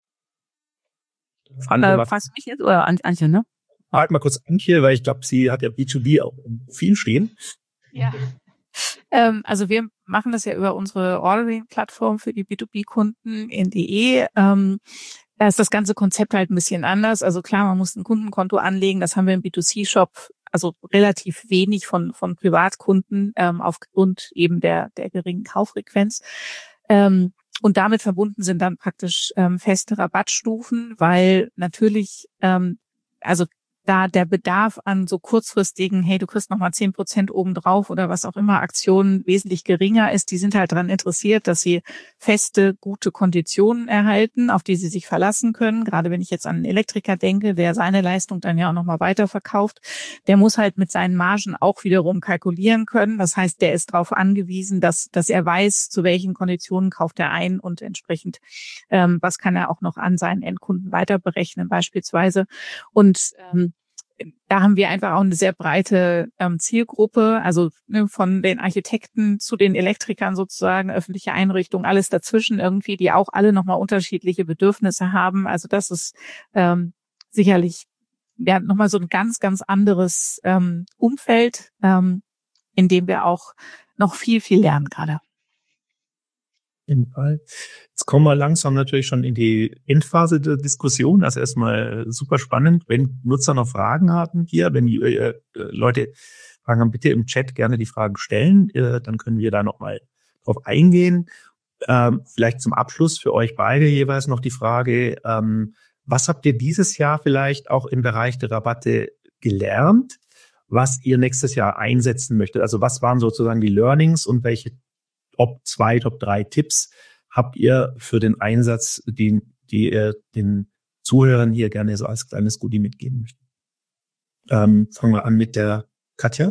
Äh, fragst du mich jetzt oder Antje, ne? Halt mal kurz Antje, weil ich glaube, sie hat ja B zwei B auch viel stehen. Ja. Ähm, also wir machen das ja über unsere Ordering-Plattform für die B zwei B-Kunden in D E. Ähm, da ist das ganze Konzept halt ein bisschen anders. Also klar, man muss ein Kundenkonto anlegen. Das haben wir im B zwei C-Shop, also relativ wenig von von Privatkunden ähm, aufgrund eben der der geringen Kauffrequenz. Ähm, Und damit verbunden sind dann praktisch ähm, feste Rabattstufen, weil natürlich, ähm, also da der Bedarf an so kurzfristigen, hey, du kriegst nochmal zehn Prozent obendrauf oder was auch immer, Aktionen wesentlich geringer ist. Die sind halt daran interessiert, dass sie feste, gute Konditionen erhalten, auf die sie sich verlassen können. Gerade wenn ich jetzt an einen Elektriker denke, der seine Leistung dann ja auch nochmal weiterverkauft, der muss halt mit seinen Margen auch wiederum kalkulieren können. Das heißt, der ist darauf angewiesen, dass, dass er weiß, zu welchen Konditionen kauft er ein und entsprechend, ähm, was kann er auch noch an seinen Endkunden weiter berechnen beispielsweise. Und ähm, da haben wir einfach auch eine sehr breite ähm, Zielgruppe, also ne, von den Architekten zu den Elektrikern sozusagen, öffentliche Einrichtungen, alles dazwischen irgendwie, die auch alle nochmal unterschiedliche Bedürfnisse haben. Also das ist ähm, sicherlich ja nochmal so ein ganz, ganz anderes ähm, Umfeld, ähm, in dem wir auch noch viel, viel lernen gerade. Im Fall. Jetzt kommen wir langsam natürlich schon in die Endphase der Diskussion. Also erstmal super spannend. Wenn Nutzer noch Fragen haben hier, wenn die äh, Leute Fragen haben, bitte im Chat gerne die Fragen stellen. Äh, dann können wir da nochmal drauf eingehen. Ähm, vielleicht zum Abschluss für euch beide jeweils noch die Frage, ähm, was habt ihr dieses Jahr vielleicht auch im Bereich der Rabatte gelernt, was ihr nächstes Jahr einsetzen möchtet? Also was waren sozusagen die Learnings und welche Top zwei, Top drei Tipps habt ihr für den Einsatz, die, die ihr den Zuhörern hier gerne so als kleines Goodie mitgeben möchtet? Ähm, fangen wir an mit der Katja.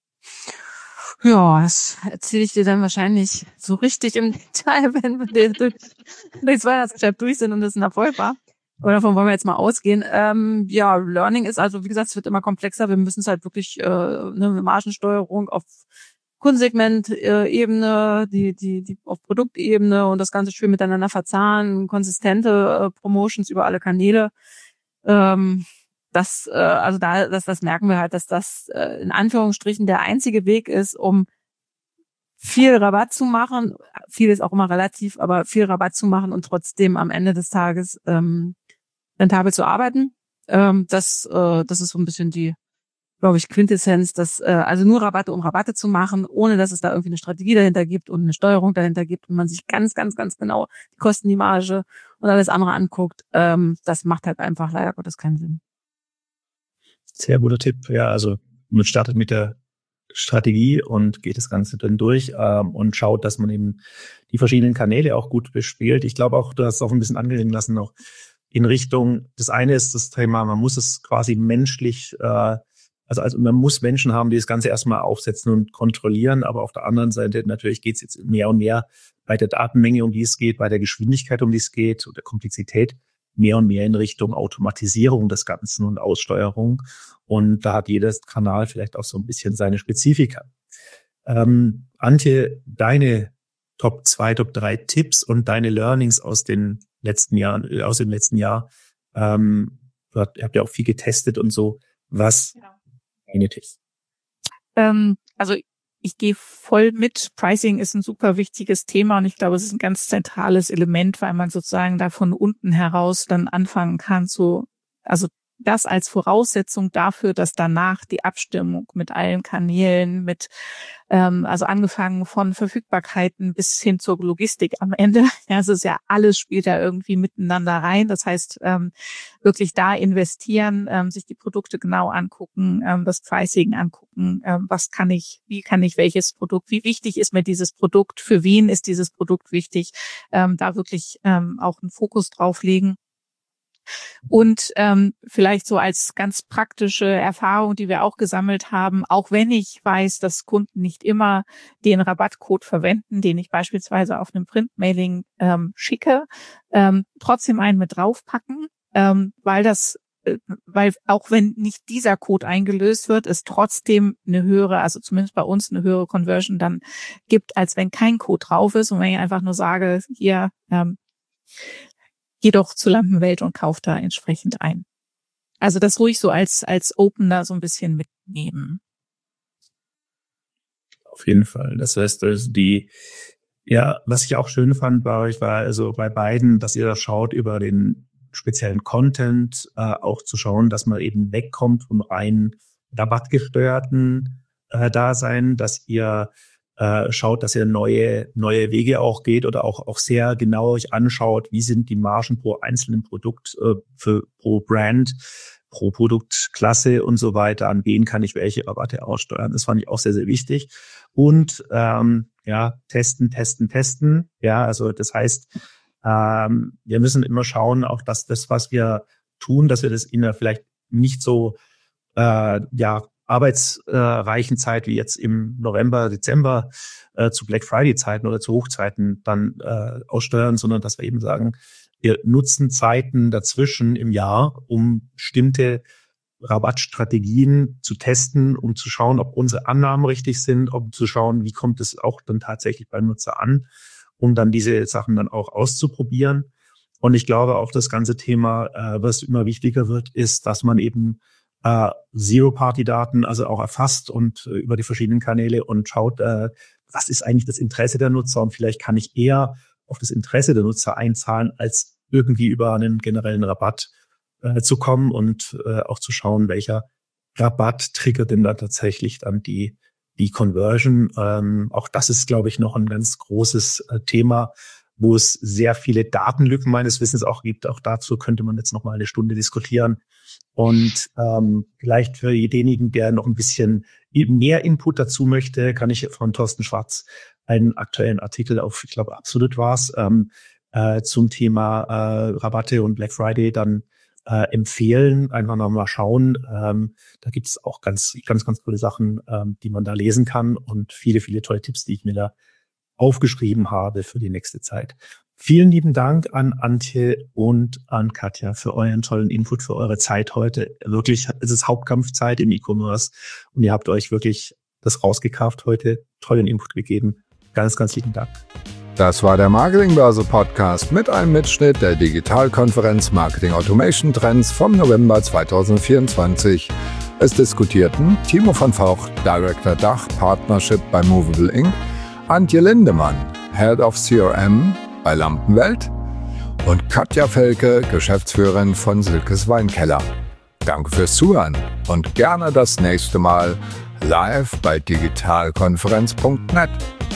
Ja, das erzähle ich dir dann wahrscheinlich so richtig im Detail, wenn wir durch das Weihnachtsgeschäft durch sind und das ein Erfolg war. Aber davon wollen wir jetzt mal ausgehen. Ähm, ja, Learning ist also, wie gesagt, es wird immer komplexer. Wir müssen es halt wirklich äh, eine Margensteuerung auf Kundensegment-Ebene, die, die, die auf Produktebene und das Ganze schön miteinander verzahnen, konsistente äh, Promotions über alle Kanäle. Ähm, das, äh, also da, das, das merken wir halt, dass das äh, in Anführungsstrichen der einzige Weg ist, um viel Rabatt zu machen. Viel ist auch immer relativ, aber viel Rabatt zu machen und trotzdem am Ende des Tages ähm, rentabel zu arbeiten. Ähm, das, äh, das ist so ein bisschen die, glaube ich, Quintessenz, dass äh, also nur Rabatte, um Rabatte zu machen, ohne dass es da irgendwie eine Strategie dahinter gibt und eine Steuerung dahinter gibt und man sich ganz, ganz, ganz genau die Kosten, die Marge und alles andere anguckt, ähm, das macht halt einfach leider Gottes keinen Sinn. Sehr guter Tipp. Ja, also man startet mit der Strategie und geht das Ganze dann durch ähm, und schaut, dass man eben die verschiedenen Kanäle auch gut bespielt. Ich glaube auch, du hast es auch ein bisschen angeregen lassen noch in Richtung, das eine ist das Thema, man muss es quasi menschlich äh, Also, also man muss Menschen haben, die das Ganze erstmal aufsetzen und kontrollieren. Aber auf der anderen Seite natürlich geht es jetzt mehr und mehr bei der Datenmenge, um die es geht, bei der Geschwindigkeit, um die es geht, und der Komplexität, mehr und mehr in Richtung Automatisierung des Ganzen und Aussteuerung. Und da hat jeder Kanal vielleicht auch so ein bisschen seine Spezifika. Ähm, Antje, deine Top zwei, Top drei Tipps und deine Learnings aus den letzten Jahren, aus dem letzten Jahr. Ähm, ihr habt ja auch viel getestet und so. Was Ja. Deine Tipps? Ähm, also ich gehe voll mit. Pricing ist ein super wichtiges Thema und ich glaube, es ist ein ganz zentrales Element, weil man sozusagen da von unten heraus dann anfangen kann zu, also das als Voraussetzung dafür, dass danach die Abstimmung mit allen Kanälen, mit ähm, also angefangen von Verfügbarkeiten bis hin zur Logistik am Ende. Ja, es ist ja alles spielt ja irgendwie miteinander rein. Das heißt, ähm, wirklich da investieren, ähm, sich die Produkte genau angucken, ähm, das Pricing angucken, ähm, was kann ich, wie kann ich welches Produkt, wie wichtig ist mir dieses Produkt, für wen ist dieses Produkt wichtig, ähm, da wirklich ähm, auch einen Fokus drauf legen. Und ähm, vielleicht so als ganz praktische Erfahrung, die wir auch gesammelt haben, auch wenn ich weiß, dass Kunden nicht immer den Rabattcode verwenden, den ich beispielsweise auf einem Printmailing ähm, schicke, ähm, trotzdem einen mit draufpacken, ähm, weil das, äh, weil auch wenn nicht dieser Code eingelöst wird, es trotzdem eine höhere, also zumindest bei uns eine höhere Conversion dann gibt, als wenn kein Code drauf ist und wenn ich einfach nur sage, hier, ähm, geh doch zu Lampenwelt und kauf da entsprechend ein. Also das ruhig so als als Opener so ein bisschen mitnehmen. Auf jeden Fall. Das heißt, also die, ja, was ich auch schön fand bei euch war also bei beiden, dass ihr da schaut über den speziellen Content, äh, auch zu schauen, dass man eben wegkommt vom rein rabattgesteuerten äh, Dasein, dass ihr äh, schaut, dass ihr neue neue Wege auch geht oder auch auch sehr genau euch anschaut, wie sind die Margen pro einzelnen Produkt äh, für pro Brand, pro Produktklasse und so weiter, an wen kann ich welche Rabatte aussteuern. Das fand ich auch sehr, sehr wichtig. Und ähm, ja, testen, testen, testen. Ja, also das heißt, ähm, wir müssen immer schauen, auch dass das, was wir tun, dass wir das in einer vielleicht nicht so äh, ja arbeitsreichen Zeit wie jetzt im November, Dezember äh, zu Black Friday Zeiten oder zu Hochzeiten dann äh, aussteuern, sondern dass wir eben sagen, wir nutzen Zeiten dazwischen im Jahr, um bestimmte Rabattstrategien zu testen, um zu schauen, ob unsere Annahmen richtig sind, um zu schauen, wie kommt es auch dann tatsächlich beim Nutzer an, um dann diese Sachen dann auch auszuprobieren. Und ich glaube auch, das ganze Thema, äh, was immer wichtiger wird, ist, dass man eben äh, Zero-Party-Daten also auch erfasst und äh, über die verschiedenen Kanäle und schaut, äh, was ist eigentlich das Interesse der Nutzer, und vielleicht kann ich eher auf das Interesse der Nutzer einzahlen, als irgendwie über einen generellen Rabatt äh, zu kommen und äh, auch zu schauen, welcher Rabatt triggert denn da tatsächlich dann die die Conversion. Ähm, auch das ist, glaube ich, noch ein ganz großes äh, Thema, wo es sehr viele Datenlücken meines Wissens auch gibt. Auch dazu könnte man jetzt noch mal eine Stunde diskutieren. Und ähm, vielleicht für denjenigen, der noch ein bisschen mehr Input dazu möchte, kann ich von Thorsten Schwarz einen aktuellen Artikel auf, ich glaube, Absolut war's, ähm, äh, zum Thema äh, Rabatte und Black Friday dann äh, empfehlen. Einfach noch mal schauen. Ähm, da gibt es auch ganz, ganz, ganz tolle Sachen, ähm, die man da lesen kann, und viele, viele tolle Tipps, die ich mir da aufgeschrieben habe für die nächste Zeit. Vielen lieben Dank an Antje und an Katja für euren tollen Input, für eure Zeit heute. Wirklich, es ist Hauptkampfzeit im E-Commerce und ihr habt euch wirklich das rausgekauft heute, tollen Input gegeben. Ganz, ganz lieben Dank. Das war der Marketingbörse Podcast mit einem Mitschnitt der Digitalkonferenz Marketing Automation Trends vom November zweitausendvierundzwanzig. Es diskutierten Timo von Vocht, Director Dach Partnership bei Movable Incorporated, Antje Lindemann, Head of C R M bei Lampenwelt, und Katja Felke, Geschäftsführerin von Silkes Weinkeller. Danke fürs Zuhören und gerne das nächste Mal live bei digitalkonferenz punkt net.